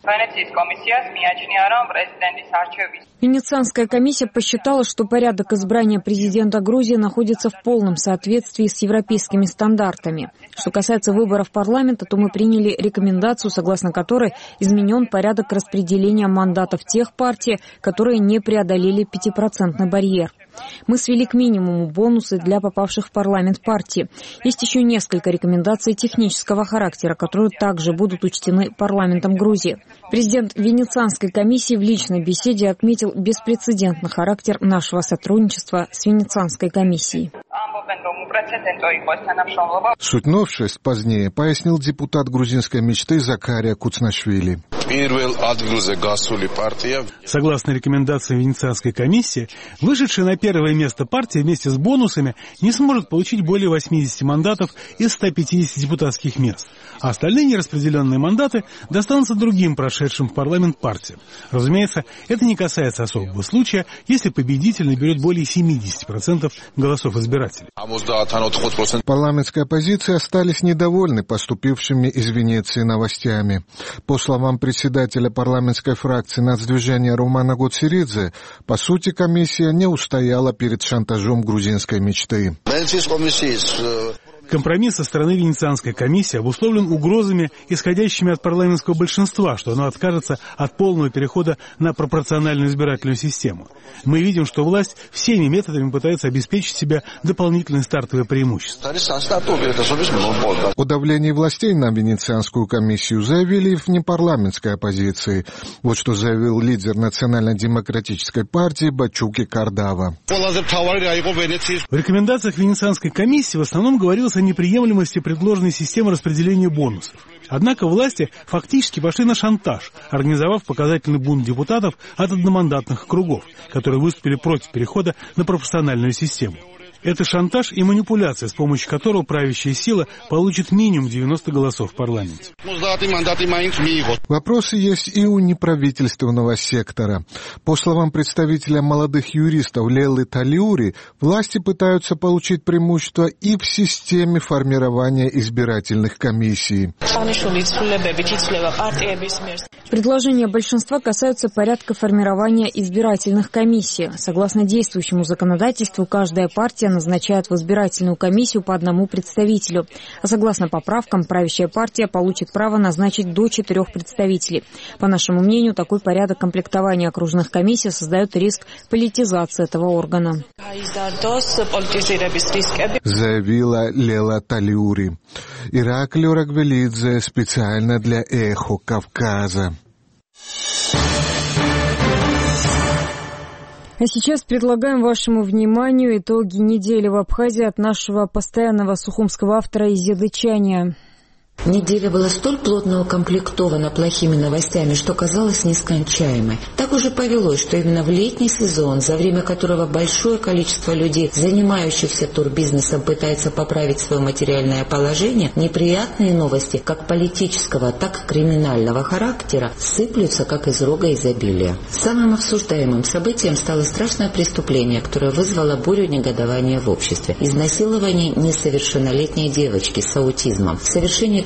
Венецианская комиссия посчитала, что порядок избрания президента Грузии находится в полном соответствии с европейскими стандартами. Что касается выборов парламента, то мы приняли рекомендацию, согласно которой изменен порядок распределения мандатов тех партий, которые не преодолели пятипроцентный барьер. Мы свели к минимуму бонусы для попавших в парламент партий. Есть еще несколько рекомендаций технического характера, которые также будут учтены парламентом Грузии. Президент Венецианской комиссии в личной беседе отметил беспрецедентный характер нашего сотрудничества с Венецианской комиссией. Суть новшеств позднее пояснил депутат грузинской мечты Закария Куцнашвили. Согласно рекомендациям Венецианской комиссии, вышедшая на первое место партия вместе с бонусами не сможет получить более восьмидесяти мандатов из ста пятидесяти депутатских мест, а остальные нераспределенные мандаты достанутся другим прошедшим в парламент партиям. Разумеется, это не касается особого случая, если победитель наберет более семидесяти процентов голосов избирателей. Парламентская оппозиция остались недовольны поступившими из Венеции новостями. По словам председателя парламентской фракции нацдвижения Румана Гоцеридзе, по сути, комиссия не устояла перед шантажом грузинской мечты. Компромисс со стороны Венецианской комиссии обусловлен угрозами, исходящими от парламентского большинства, что оно откажется от полного перехода на пропорциональную избирательную систему. Мы видим, что власть всеми методами пытается обеспечить себе дополнительные стартовые преимущества. О давлении властей на Венецианскую комиссию заявили и в непарламентской оппозиции. Вот что заявил лидер национально-демократической партии Бачуки Кардава. В рекомендациях Венецианской комиссии в основном говорилось о неприемлемости предложенной системы распределения бонусов. Однако власти фактически пошли на шантаж, организовав показательный бунт депутатов от одномандатных округов, которые выступили против перехода на пропорциональную систему. Это шантаж и манипуляция, с помощью которого правящая сила получит минимум девяносто голосов в парламенте. Вопросы есть и у неправительственного сектора. По словам представителя молодых юристов Лелы Талиури, власти пытаются получить преимущество и в системе формирования избирательных комиссий. Предложения большинства касаются порядка формирования избирательных комиссий. Согласно действующему законодательству, каждая партия назначает в избирательную комиссию по одному представителю. А согласно поправкам, правящая партия получит право назначить до четырех представителей. По нашему мнению, такой порядок комплектования окружных комиссий создает риск политизации этого органа. Заявила Лела Талиури. Иракли Орагвелидзе специально для «Эхо Кавказа». А сейчас предлагаем вашему вниманию итоги недели в Абхазии от нашего постоянного сухумского автора Изиды Чания. Неделя была столь плотно укомплектована плохими новостями, что казалась нескончаемой. Так уже повелось, что именно в летний сезон, за время которого большое количество людей, занимающихся турбизнесом, пытается поправить свое материальное положение, неприятные новости как политического, так и криминального характера сыплются, как из рога изобилия. Самым обсуждаемым событием стало страшное преступление, которое вызвало бурю негодования в обществе. Изнасилование несовершеннолетней девочки с аутизмом, в совершении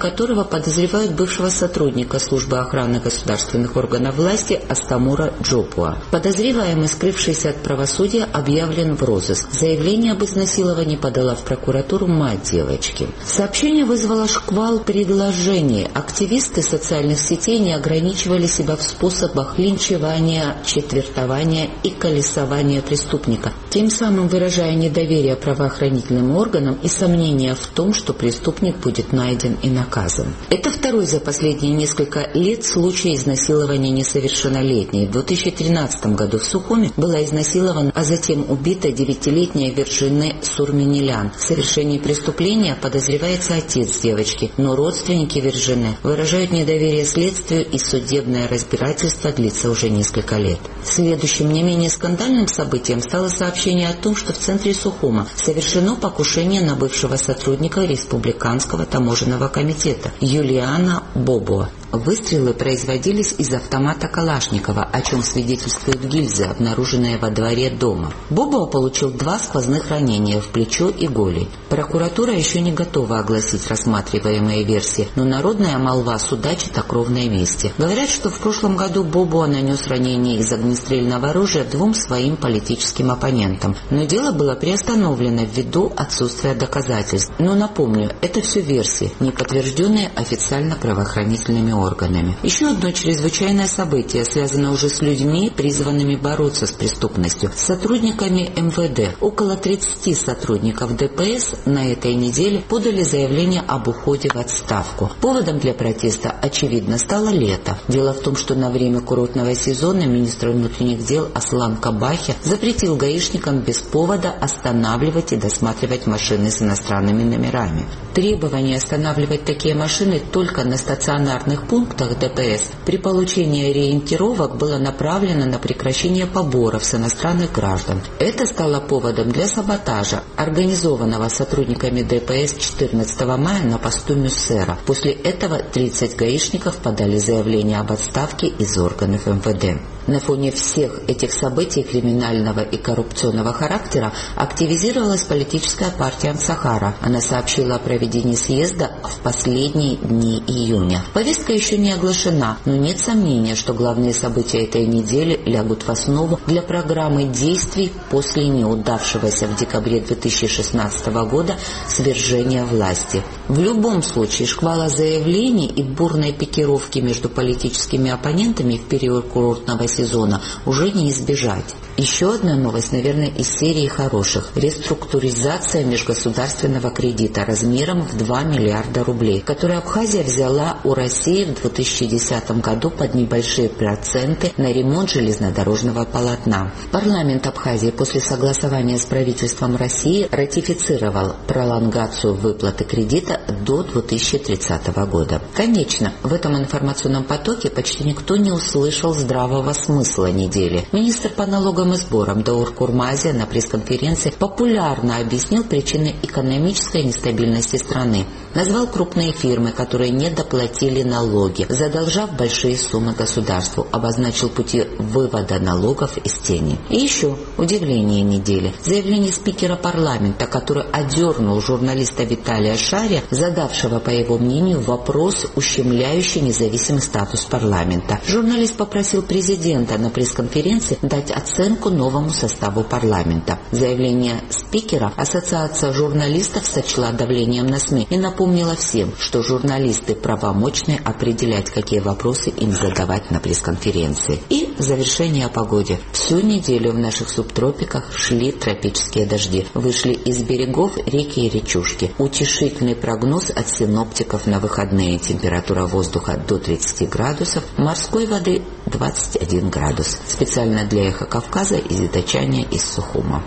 которого подозревают бывшего сотрудника службы охраны государственных органов власти Астамура Джопуа. Подозреваемый, скрывшийся от правосудия, объявлен в розыск. Заявление об изнасиловании подала в прокуратуру мать девочки. Сообщение вызвало шквал предложений. Активисты социальных сетей не ограничивали себя в способах линчевания, четвертования и колесования преступника, тем самым выражая недоверие правоохранительным органам и сомнения в том, что преступник будет найден и наказан. Это второй за последние несколько лет случай изнасилования несовершеннолетней. В две тысячи тринадцатом году в Сухуме была изнасилована, а затем убита девятилетняя Вирджиния Сурменилян. В совершении преступления подозревается отец девочки, но родственники Вирджины выражают недоверие следствию, и судебное разбирательство длится уже несколько лет. Следующим не менее скандальным событием стало сообщение о том, что в центре Сухума совершено покушение на бывшего сотрудника Республиканского таможенного комитета Юлиана Бобо. Выстрелы производились из автомата Калашникова, о чем свидетельствуют гильзы, обнаруженные во дворе дома. Бобо получил два сквозных ранения в плечо и голень. Прокуратура еще не готова огласить рассматриваемые версии, но народная молва судачит о кровной мести. Говорят, что в прошлом году Бобо нанес ранение из огнестрельного оружия двум своим политическим оппонентам, но дело было приостановлено ввиду отсутствия доказательств. Но напомню, это все версии, не подтвержденные официально правоохранительными органами. Еще одно чрезвычайное событие связано уже с людьми, призванными бороться с преступностью, с сотрудниками эм вэ дэ. Около тридцати сотрудников дэ пэ эс на этой неделе подали заявление об уходе в отставку. Поводом для протеста, очевидно, стало лето. Дело в том, что на время курортного сезона министр внутренних дел Аслан Кабахи запретил гаишникам без повода останавливать и досматривать машины с иностранными номерами. Требование останавливать такие машины только на стационарных пунктах дэ пэ эс при получении ориентировок было направлено на прекращение поборов с иностранных граждан. Это стало поводом для саботажа, организованного сотрудниками дэ пэ эс четырнадцатого мая на посту Мюссера. После этого тридцать гаишников подали заявление об отставке из органов эм вэ дэ. На фоне всех этих событий криминального и коррупционного характера активизировалась политическая партия Ансахара. Она сообщила о проведении съезда в последние дни июня. Повестка еще не оглашена, но нет сомнения, что главные события этой недели лягут в основу для программы действий после неудавшегося в декабре две тысячи шестнадцатого года свержения власти. В любом случае, шквала заявлений и бурной пикировки между политическими оппонентами в период курортного сезона уже не избежать. Еще одна новость, наверное, из серии хороших. Реструктуризация межгосударственного кредита размером в два миллиарда рублей, который Абхазия взяла у России в две тысячи десятом году под небольшие проценты на ремонт железнодорожного полотна. Парламент Абхазии после согласования с правительством России ратифицировал пролонгацию выплаты кредита до две тысячи тридцатого года. Конечно, в этом информационном потоке почти никто не услышал здравого смысла недели. Министр по налогам и сборам Даур Курмазия на пресс-конференции популярно объяснил причины экономической нестабильности страны. Назвал крупные фирмы, которые не доплатили налоги, задолжав большие суммы государству, обозначил пути вывода налогов из тени. И еще удивление недели. Заявление спикера парламента, который одернул журналиста Виталия Шария, задавшего, по его мнению, вопрос, ущемляющий независимый статус парламента. Журналист попросил президента на пресс-конференции дать оценку новому составу парламента. Заявление спикера Ассоциация журналистов сочла давлением на СМИ и напомнила всем, что журналисты правомочны определять, какие вопросы им задавать на пресс-конференции. И в завершение о погоде. Всю неделю в наших субтропиках шли тропические дожди. Вышли из берегов реки и речушки. Утешительный прогноз от синоптиков на выходные. Температура воздуха до тридцати градусов, морской воды двадцать один градус. Специально для Эхо Кавказа из Идачания из Сухума.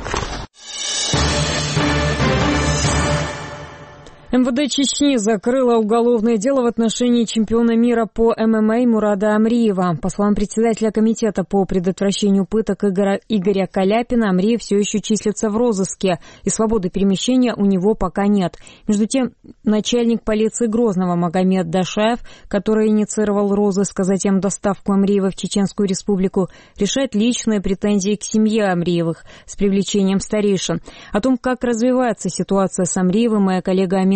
эм вэ дэ Чечни закрыла уголовное дело в отношении чемпиона мира по эм эм а Мурада Амриева. По словам председателя комитета по предотвращению пыток Игоря, Игоря Каляпина, Амриев все еще числится в розыске, и свободы перемещения у него пока нет. Между тем, начальник полиции Грозного Магомед Дашаев, который инициировал розыск, а затем доставку Амриева в Чеченскую республику, решает личные претензии к семье Амриевых с привлечением старейшин. О том, как развивается ситуация с Амриевым, моя коллега Амина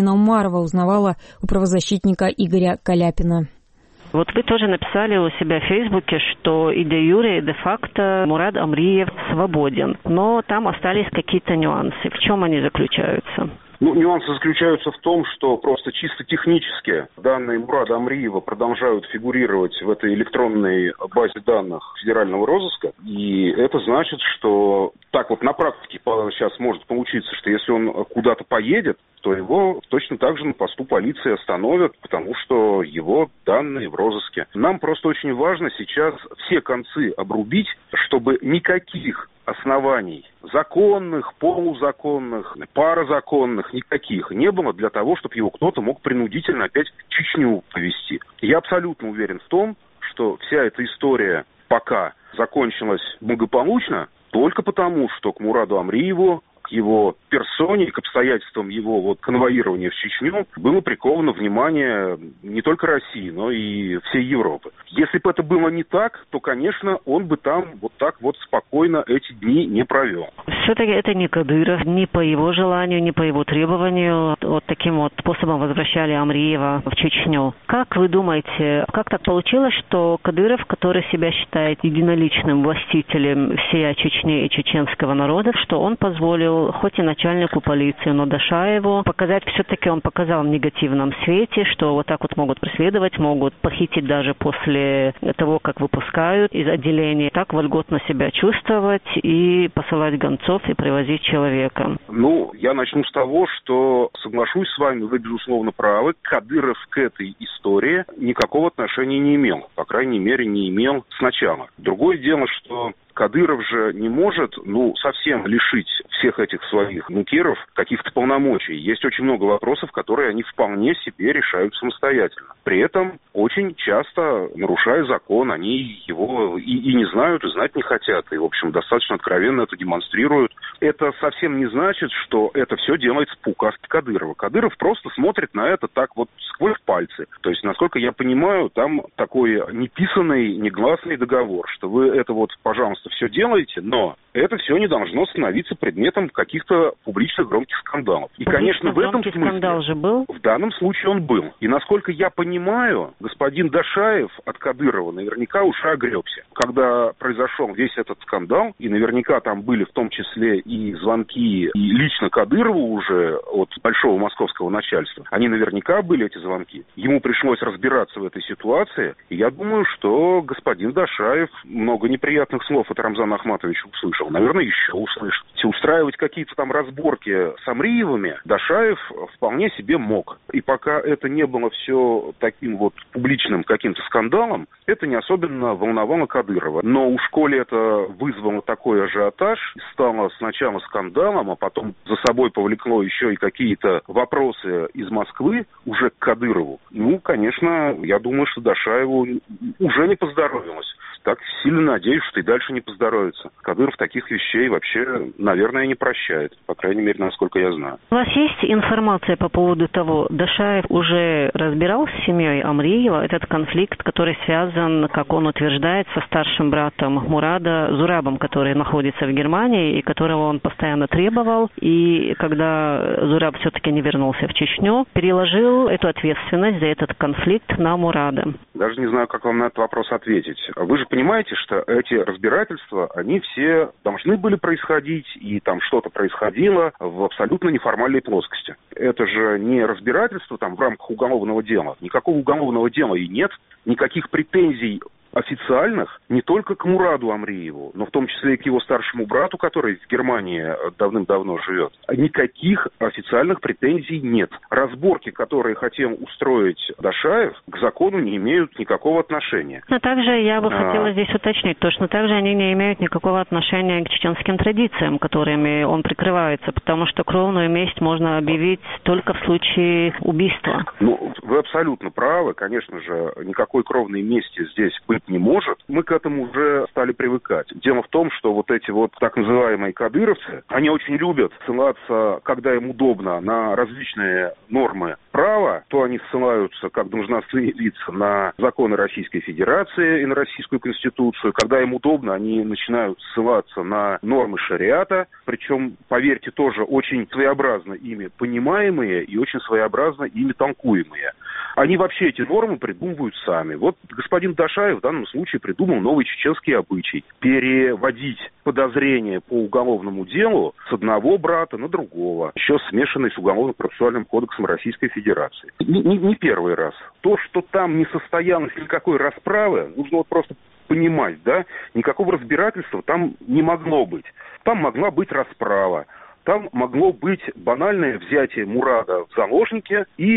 Галина Умарова узнавала у правозащитника Игоря Каляпина. Вот вы тоже написали у себя в Фейсбуке, что и де юре, и де факто Мурад Амриев свободен, но там остались какие-то нюансы. В чем они заключаются? Ну, нюансы заключаются в том, что просто чисто технически данные Мурада Амриева продолжают фигурировать в этой электронной базе данных федерального розыска. И это значит, что так вот на практике сейчас может получиться, что если он куда-то поедет, то его точно так же на посту полиции остановят, потому что его данные в розыске. Нам просто очень важно сейчас все концы обрубить, чтобы никаких оснований законных, полузаконных, паразаконных, никаких не было для того, чтобы его кто-то мог принудительно опять в Чечню повезти. Я абсолютно уверен в том, что вся эта история пока закончилась благополучно только потому, что к Мураду Амриеву, к его персоне, к обстоятельствам его вот конвоирования в Чечню было приковано внимание не только России, но и всей Европы. Если бы это было не так, то, конечно, он бы там вот так вот спокойно эти дни не провел. Все-таки это не Кадыров, не по его желанию, не по его требованию. Вот таким вот способом возвращали Амриева в Чечню. Как вы думаете, как так получилось, что Кадыров, который себя считает единоличным властителем всей Чечни и чеченского народа, что он позволил хоть и начальнику полиции, но Дашаеву показать, все-таки он показал в негативном свете, что вот так вот могут преследовать, могут похитить даже после того, как выпускают из отделения, так вольготно себя чувствовать и посылать гонцов и привозить человека. Ну, я начну с того, что соглашусь с вами, вы, безусловно, правы. Кадыров к этой истории никакого отношения не имел. По крайней мере, не имел сначала. Другое дело, что Кадыров же не может, ну, совсем лишить всех этих своих нукеров каких-то полномочий. Есть очень много вопросов, которые они вполне себе решают самостоятельно. При этом очень часто, нарушая закон, они его и, и не знают, и знать не хотят. И, в общем, достаточно откровенно это демонстрируют. Это совсем не значит, что это все делается по указке Кадырова. Кадыров просто смотрит на это так вот сквозь пальцы. То есть, насколько я понимаю, там такой неписанный, негласный договор, что вы это вот, пожалуйста, все делаете, но это все не должно становиться предметом каких-то публичных громких скандалов. И, конечно, в этом смысле скандал же был. В данном случае он был. И, насколько я понимаю, господин Дашаев от Кадырова наверняка уже огребся. Когда произошел весь этот скандал, и наверняка там были в том числе и звонки, и лично Кадырову уже от большого московского начальства, они наверняка были, эти звонки. Ему пришлось разбираться в этой ситуации, и я думаю, что господин Дашаев много неприятных слов от Рамзана Ахматовича услышал. Наверное, еще услышит. Устраивать какие-то там разборки с Амриевыми Дашаев вполне себе мог. И пока это не было все таким вот публичным каким-то скандалом, это не особенно волновало Кадырова. Но у школы это вызвало такой ажиотаж, стало сначала скандалом, а потом за собой повлекло еще и какие-то вопросы из Москвы уже к Кадырову. Ну, конечно, я думаю, что Дашаеву уже не поздоровилось. Так сильно надеюсь, что и дальше не поздоровится. Кадыров таких вещей вообще, наверное, не прощает. По крайней мере, насколько я знаю. У вас есть информация по поводу того, Дашаев уже разбирал с семьей Амриева этот конфликт, который связан, как он утверждает, со старшим братом Мурада Зурабом, который находится в Германии и которого он постоянно требовал. И когда Зураб все-таки не вернулся в Чечню, переложил эту ответственность за этот конфликт на Мурада. Даже не знаю, как вам на этот вопрос ответить. Вы же понимаете, что эти разбирательства, они все должны были происходить, и там что-то происходило в абсолютно неформальной плоскости. Это же не разбирательство там в рамках уголовного дела. Никакого уголовного дела и нет, никаких претензий официальных не только к Мураду Амриеву, но в том числе и к его старшему брату, который в Германии давным-давно живет. Никаких официальных претензий нет. Разборки, которые хотел устроить Дашаев, к закону не имеют никакого отношения. Но также я бы а... хотела здесь уточнить, точно так же они не имеют никакого отношения к чеченским традициям, которыми он прикрывается, потому что кровную месть можно объявить только в случае убийства. Ну, вы абсолютно правы. Конечно же, никакой кровной мести здесь быть не может. Мы к этому уже стали привыкать. Дело в том, что вот эти вот так называемые кадыровцы, они очень любят ссылаться, когда им удобно, на различные нормы расправа, то они ссылаются, как должностные лица, на законы Российской Федерации и на Российскую Конституцию. Когда им удобно, они начинают ссылаться на нормы шариата, причем, поверьте, тоже очень своеобразно ими понимаемые и очень своеобразно ими толкуемые. Они вообще эти нормы придумывают сами. Вот господин Дашаев в данном случае придумал новый чеченский обычай – переводить подозрения по уголовному делу с одного брата на другого, еще смешанный с Уголовно-процессуальным кодексом Российской Федерации. Не, не, не первый раз. То, что там не состоялось никакой расправы, нужно вот просто понимать, да, никакого разбирательства там не могло быть. Там могла быть расправа. Там могло быть банальное взятие Мурада в заложники, и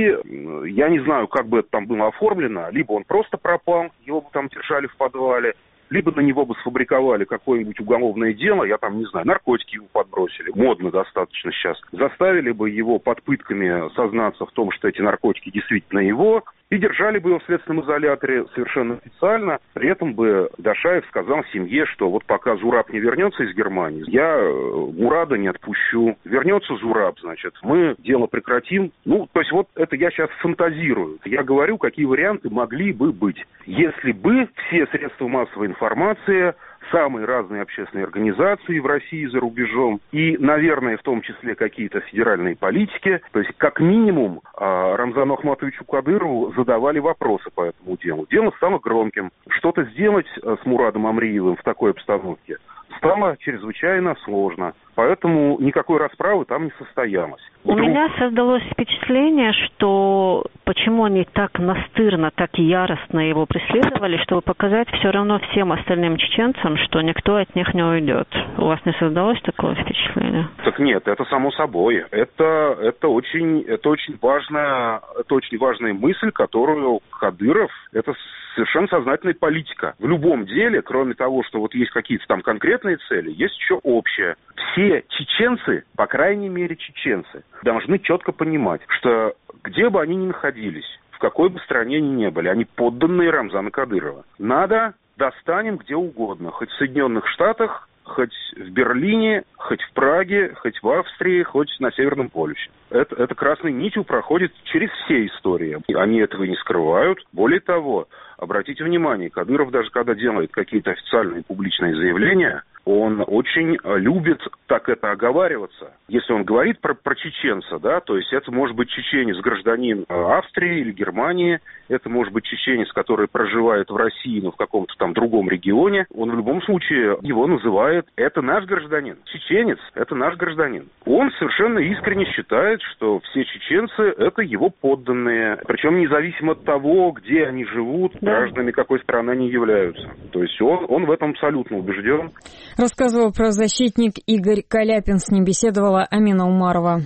я не знаю, как бы это там было оформлено, либо он просто пропал, его бы там держали в подвале, либо на него бы сфабриковали какое-нибудь уголовное дело, я там не знаю, наркотики его подбросили, модно достаточно сейчас, заставили бы его под пытками сознаться в том, что эти наркотики действительно его, и держали бы его в следственном изоляторе совершенно официально. При этом бы Дашаев сказал семье, что вот пока Зураб не вернется из Германии, я Мурада не отпущу. Вернется Зураб, значит, мы дело прекратим. Ну, то есть вот это я сейчас фантазирую. Я говорю, какие варианты могли бы быть, если бы все средства массовой информации, самые разные общественные организации в России и за рубежом, и, наверное, в том числе какие-то федеральные политики, то есть как минимум Рамзану Ахматовичу Кадырову задавали вопросы по этому делу. Дело стало громким. Что-то сделать с Мурадом Амриевым в такой обстановке стало чрезвычайно сложно. Поэтому никакой расправы там не состоялось. У Вдруг... меня создалось впечатление, что почему они так настырно, так яростно его преследовали, чтобы показать все равно всем остальным чеченцам, что никто от них не уйдет. У вас не создалось такое впечатление? Так нет, это само собой. Это, это, очень, это, очень, важная, это очень важная мысль, которую Кадыров... Это совершенно сознательная политика. В любом деле, кроме того, что вот есть какие-то там конкретные цели, есть еще общее. Все чеченцы, по крайней мере чеченцы, должны четко понимать, что где бы они ни находились, в какой бы стране они ни были, они подданные Рамзана Кадырова. Надо, достанем где угодно, хоть в Соединенных Штатах, хоть в Берлине, хоть в Праге, хоть в Австрии, хоть на Северном полюсе. Это, это красной нитью проходит через все истории. Они этого и не скрывают. Более того, обратите внимание, Кадыров даже когда делает какие-то официальные публичные заявления, он очень любит так это оговариваться. Если он говорит про, про чеченца, да, то есть это может быть чеченец, гражданин Австрии или Германии, это может быть чеченец, который проживает в России, но в каком-то там другом регионе, он в любом случае его называет «это наш гражданин». Чеченец – это наш гражданин. Он совершенно искренне считает, что все чеченцы – это его подданные, причем независимо от того, где они живут, гражданами какой страны они являются. То есть он, он в этом абсолютно убежден. Рассказывал правозащитник Игорь Каляпин, с ним беседовала Амина Умарова.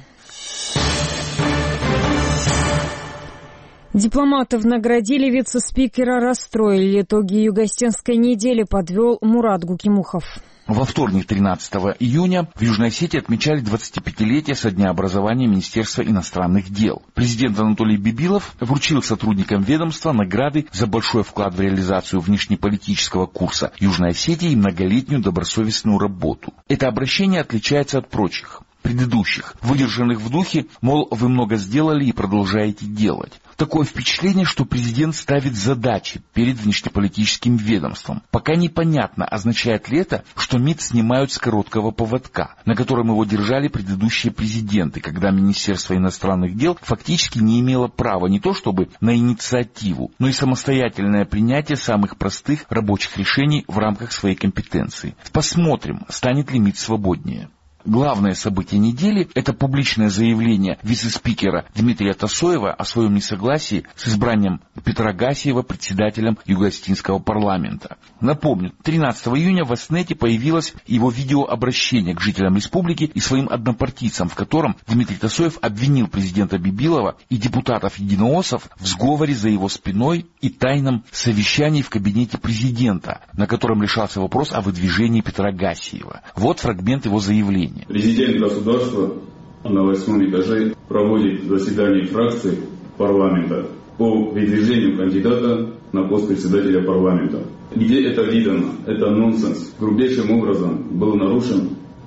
Дипломатов наградили, вице-спикера расстроили. Итоги Югостенской недели подвел Мурат Гукимухов. Во вторник, тринадцатого июня, в Южной Осетии отмечали двадцатипятилетие со дня образования Министерства иностранных дел. Президент Анатолий Бибилов вручил сотрудникам ведомства награды за большой вклад в реализацию внешнеполитического курса Южной Осетии и многолетнюю добросовестную работу. Это обращение отличается от прочих, предыдущих, выдержанных в духе, мол, вы много сделали и продолжаете делать. Такое впечатление, что президент ставит задачи перед внешнеполитическим ведомством. Пока непонятно, означает ли это, что МИД снимают с короткого поводка, на котором его держали предыдущие президенты, когда Министерство иностранных дел фактически не имело права не то чтобы на инициативу, но и самостоятельное принятие самых простых рабочих решений в рамках своей компетенции. Посмотрим, станет ли МИД свободнее. Главное событие недели – это публичное заявление вице-спикера Дмитрия Тасоева о своем несогласии с избранием Петра Гасиева председателем Юго-Осетинского парламента. Напомню, тринадцатого июня в Аснете появилось его видеообращение к жителям республики и своим однопартийцам, в котором Дмитрий Тасоев обвинил президента Бибилова и депутатов-единоосов в сговоре за его спиной и тайном совещании в кабинете президента, на котором решался вопрос о выдвижении Петра Гасиева. Вот фрагмент его заявления. Президент государства на восьмом этаже проводит заседание фракции парламента по выдвижению кандидата на пост председателя парламента. Где это видано? Это нонсенс. Грубейшим образом был нарушен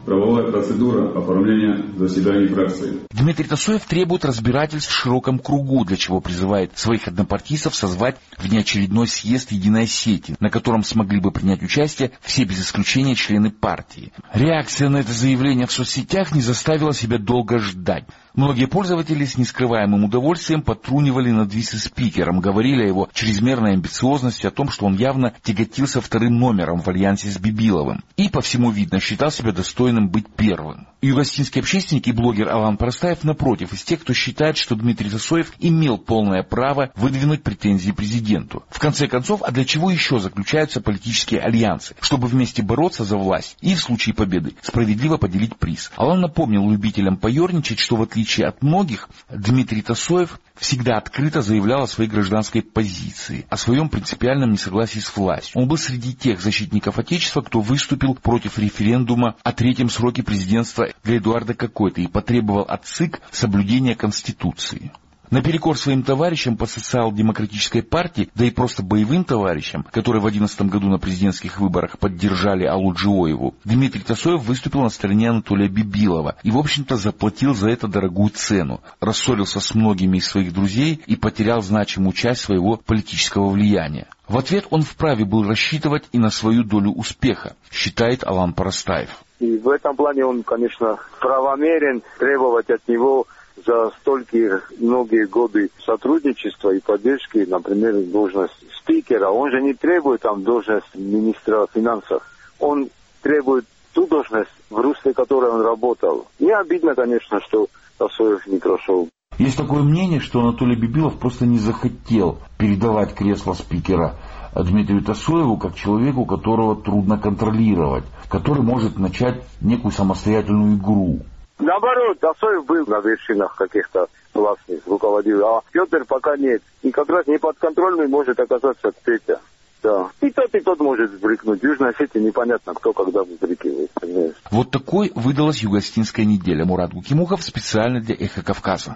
правовая процедура оформления заседаний фракции. Дмитрий Тасоев требует разбирательств в широком кругу, для чего призывает своих однопартийцев созвать внеочередной съезд Единой сети, на котором смогли бы принять участие все без исключения члены партии. Реакция на это заявление в соцсетях не заставила себя долго ждать. Многие пользователи с нескрываемым удовольствием подтрунивали над вице-спикером, говорили о его чрезмерной амбициозности, о том, что он явно тяготился вторым номером в альянсе с Бибиловым и, по всему видно, считал себя достойным быть первым. Югостинский общественник и блогер Алан Парастаев, напротив, из тех, кто считает, что Дмитрий Тасоев имел полное право выдвинуть претензии президенту. В конце концов, а для чего еще заключаются политические альянсы? Чтобы вместе бороться за власть и, в случае победы, справедливо поделить приз. Алан напомнил любителям поерничать, что в отличие от многих, Дмитрий Тасоев всегда открыто заявлял о своей гражданской позиции, о своем принципиальном несогласии с властью. Он был среди тех защитников Отечества, кто выступил против референдума о третьем сроке президентства для Эдуарда Какойта и потребовал от ЦИК соблюдения Конституции. Наперекор своим товарищам по социал-демократической партии, да и просто боевым товарищам, которые в две тысячи одиннадцатом году на президентских выборах поддержали Аллу Джиоеву, Дмитрий Тасоев выступил на стороне Анатолия Бибилова и, в общем-то, заплатил за это дорогую цену, рассорился с многими из своих друзей и потерял значимую часть своего политического влияния. В ответ он вправе был рассчитывать и на свою долю успеха, считает Алан Парастаев. И в этом плане он, конечно, правомерен требовать от него за столькие многие годы сотрудничества и поддержки, например, должность спикера. Он же не требует там должность министра финансов. Он требует ту должность, в русле которой он работал. Не обидно, конечно, что Тасоев не прошел. Есть такое мнение, что Анатолий Бибилов просто не захотел передавать кресло спикера Дмитрию Тасоеву как человеку, которого трудно контролировать, который может начать некую самостоятельную игру. Наоборот, Тасоев был на вершинах каких-то властных, руководил, а Петр пока нет. И как раз неподконтрольный может оказаться Петя. Да. И тот, и тот может сбрыкнуть. В Южной Осетии непонятно, кто когда взбрыкивает. Вот такой выдалась югостинская неделя. Мурат Гукимухов специально для «Эхо Кавказа».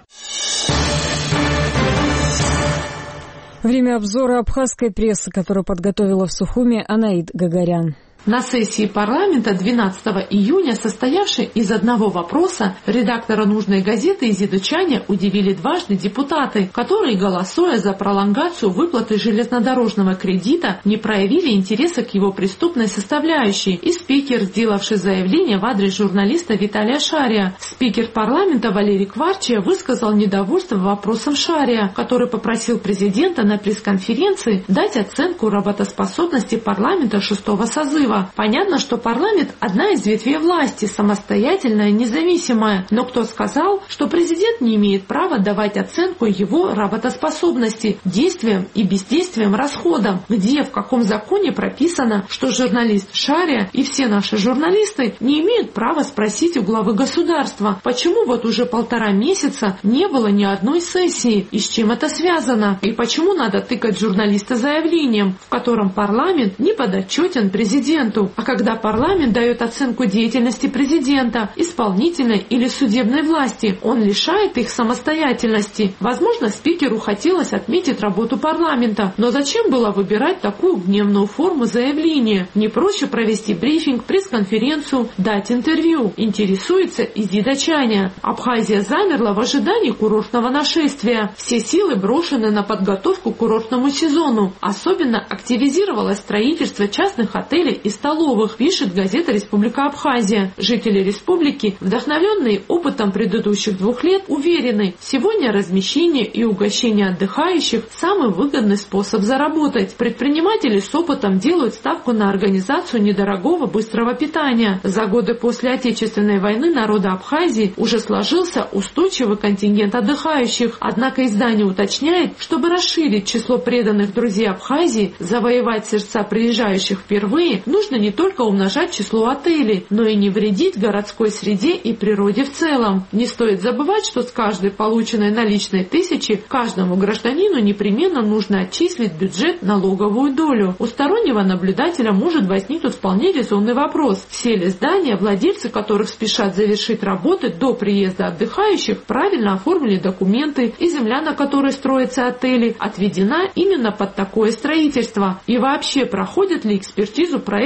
Время обзора абхазской прессы, которую подготовила в Сухуми Анаид Гагарян. На сессии парламента двенадцатого июня, состоявшей из одного вопроса, редактора нужной газеты «Изидучане» удивили дважды депутаты, которые, голосуя за пролонгацию выплаты железнодорожного кредита, не проявили интереса к его преступной составляющей, и спикер, сделавший заявление в адрес журналиста Виталия Шария. Спикер парламента Валерий Кварчия высказал недовольство вопросом Шария, который попросил президента на пресс-конференции дать оценку работоспособности парламента шестого созыва. Понятно, что парламент – одна из ветвей власти, самостоятельная, независимая. Но кто сказал, что президент не имеет права давать оценку его работоспособности, действиям и бездействиям, расходам? Где, в каком законе прописано, что журналист Шария и все наши журналисты не имеют права спросить у главы государства, почему вот уже полтора месяца не было ни одной сессии, и с чем это связано? И почему надо тыкать журналиста заявлением, в котором парламент не подотчетен президенту? А когда парламент дает оценку деятельности президента, исполнительной или судебной власти, он лишает их самостоятельности. Возможно, спикеру хотелось отметить работу парламента, но зачем было выбирать такую гневную форму заявления? Не проще провести брифинг, пресс-конференцию, дать интервью? Интересуется Изида Чаня. Абхазия замерла в ожидании курортного нашествия. Все силы брошены на подготовку к курортному сезону. Особенно активизировалось строительство частных отелей и столовых, пишет газета «Республика Абхазия». Жители республики, вдохновленные опытом предыдущих двух лет, уверены, сегодня размещение и угощение отдыхающих – самый выгодный способ заработать. Предприниматели с опытом делают ставку на организацию недорогого быстрого питания. За годы после Отечественной войны народа Абхазии уже сложился устойчивый контингент отдыхающих. Однако издание уточняет, чтобы расширить число преданных друзей Абхазии, завоевать сердца приезжающих впервые, нужно не только умножать число отелей, но и не вредить городской среде и природе в целом. Не стоит забывать, что с каждой полученной наличной тысячи каждому гражданину непременно нужно отчислить в бюджет налоговую долю. У стороннего наблюдателя может возникнуть вполне резонный вопрос: все ли здания, владельцы которых спешат завершить работы до приезда отдыхающих, правильно оформили документы, и земля, на которой строятся отели, отведена именно под такое строительство? И вообще, проходит ли экспертизу проекта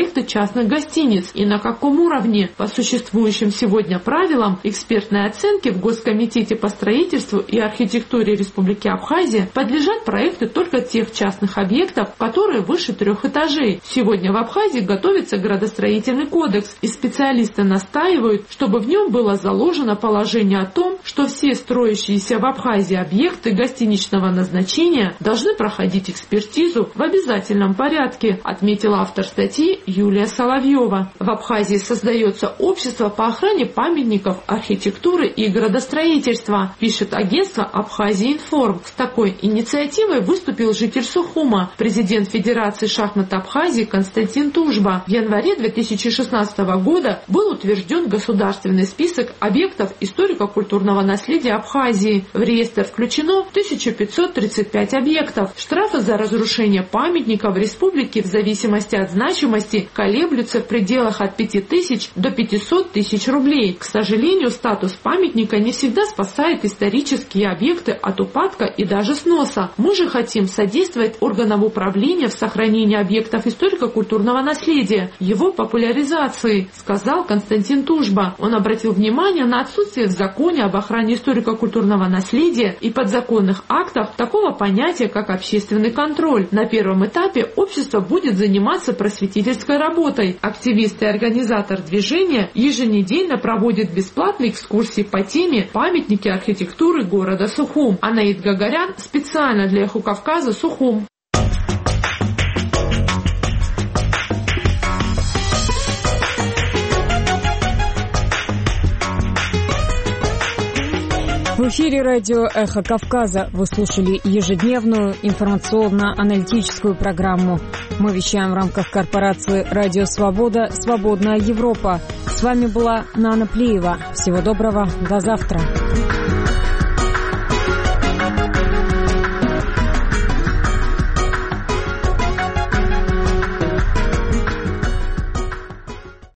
проекты частных гостиниц и на каком уровне. По существующим сегодня правилам экспертной оценки в Госкомитете по строительству и архитектуре Республики Абхазия подлежат проекты только тех частных объектов, которые выше трех этажей. Сегодня в Абхазии готовится градостроительный кодекс, и специалисты настаивают, чтобы в нем было заложено положение о том, что все строящиеся в Абхазии объекты гостиничного назначения должны проходить экспертизу в обязательном порядке, отметила автор статьи Юлия Соловьева. В Абхазии создается общество по охране памятников архитектуры и градостроительства, пишет агентство «Абхазия-Информ». С такой инициативой выступил житель Сухума, президент Федерации шахмат Абхазии Константин Тужба. В январе две тысячи шестнадцатого года был утвержден государственный список объектов историко-культурного наследия Абхазии. В реестр включено тысяча пятьсот тридцать пять объектов. Штрафы за разрушение памятников в республике в зависимости от значимости колеблются в пределах от пяти тысяч до пятисот тысяч рублей. К сожалению, статус памятника не всегда спасает исторические объекты от упадка и даже сноса. Мы же хотим содействовать органам управления в сохранении объектов историко-культурного наследия, его популяризации, сказал Константин Тужба. Он обратил внимание на отсутствие в законе об охране историко-культурного наследия и подзаконных актах такого понятия, как общественный контроль. На первом этапе общество будет заниматься просветительской работой. Активисты и организатор движения еженедельно проводят бесплатные экскурсии по теме «Памятники архитектуры города Сухум». Анаид Гагарян специально для Эхо Кавказа, Сухум. В эфире радио «Эхо Кавказа» вы слушали ежедневную информационно-аналитическую программу. Мы вещаем в рамках корпорации «Радио Свобода. Свободная Европа». С вами была Нана Плиева. Всего доброго. До завтра.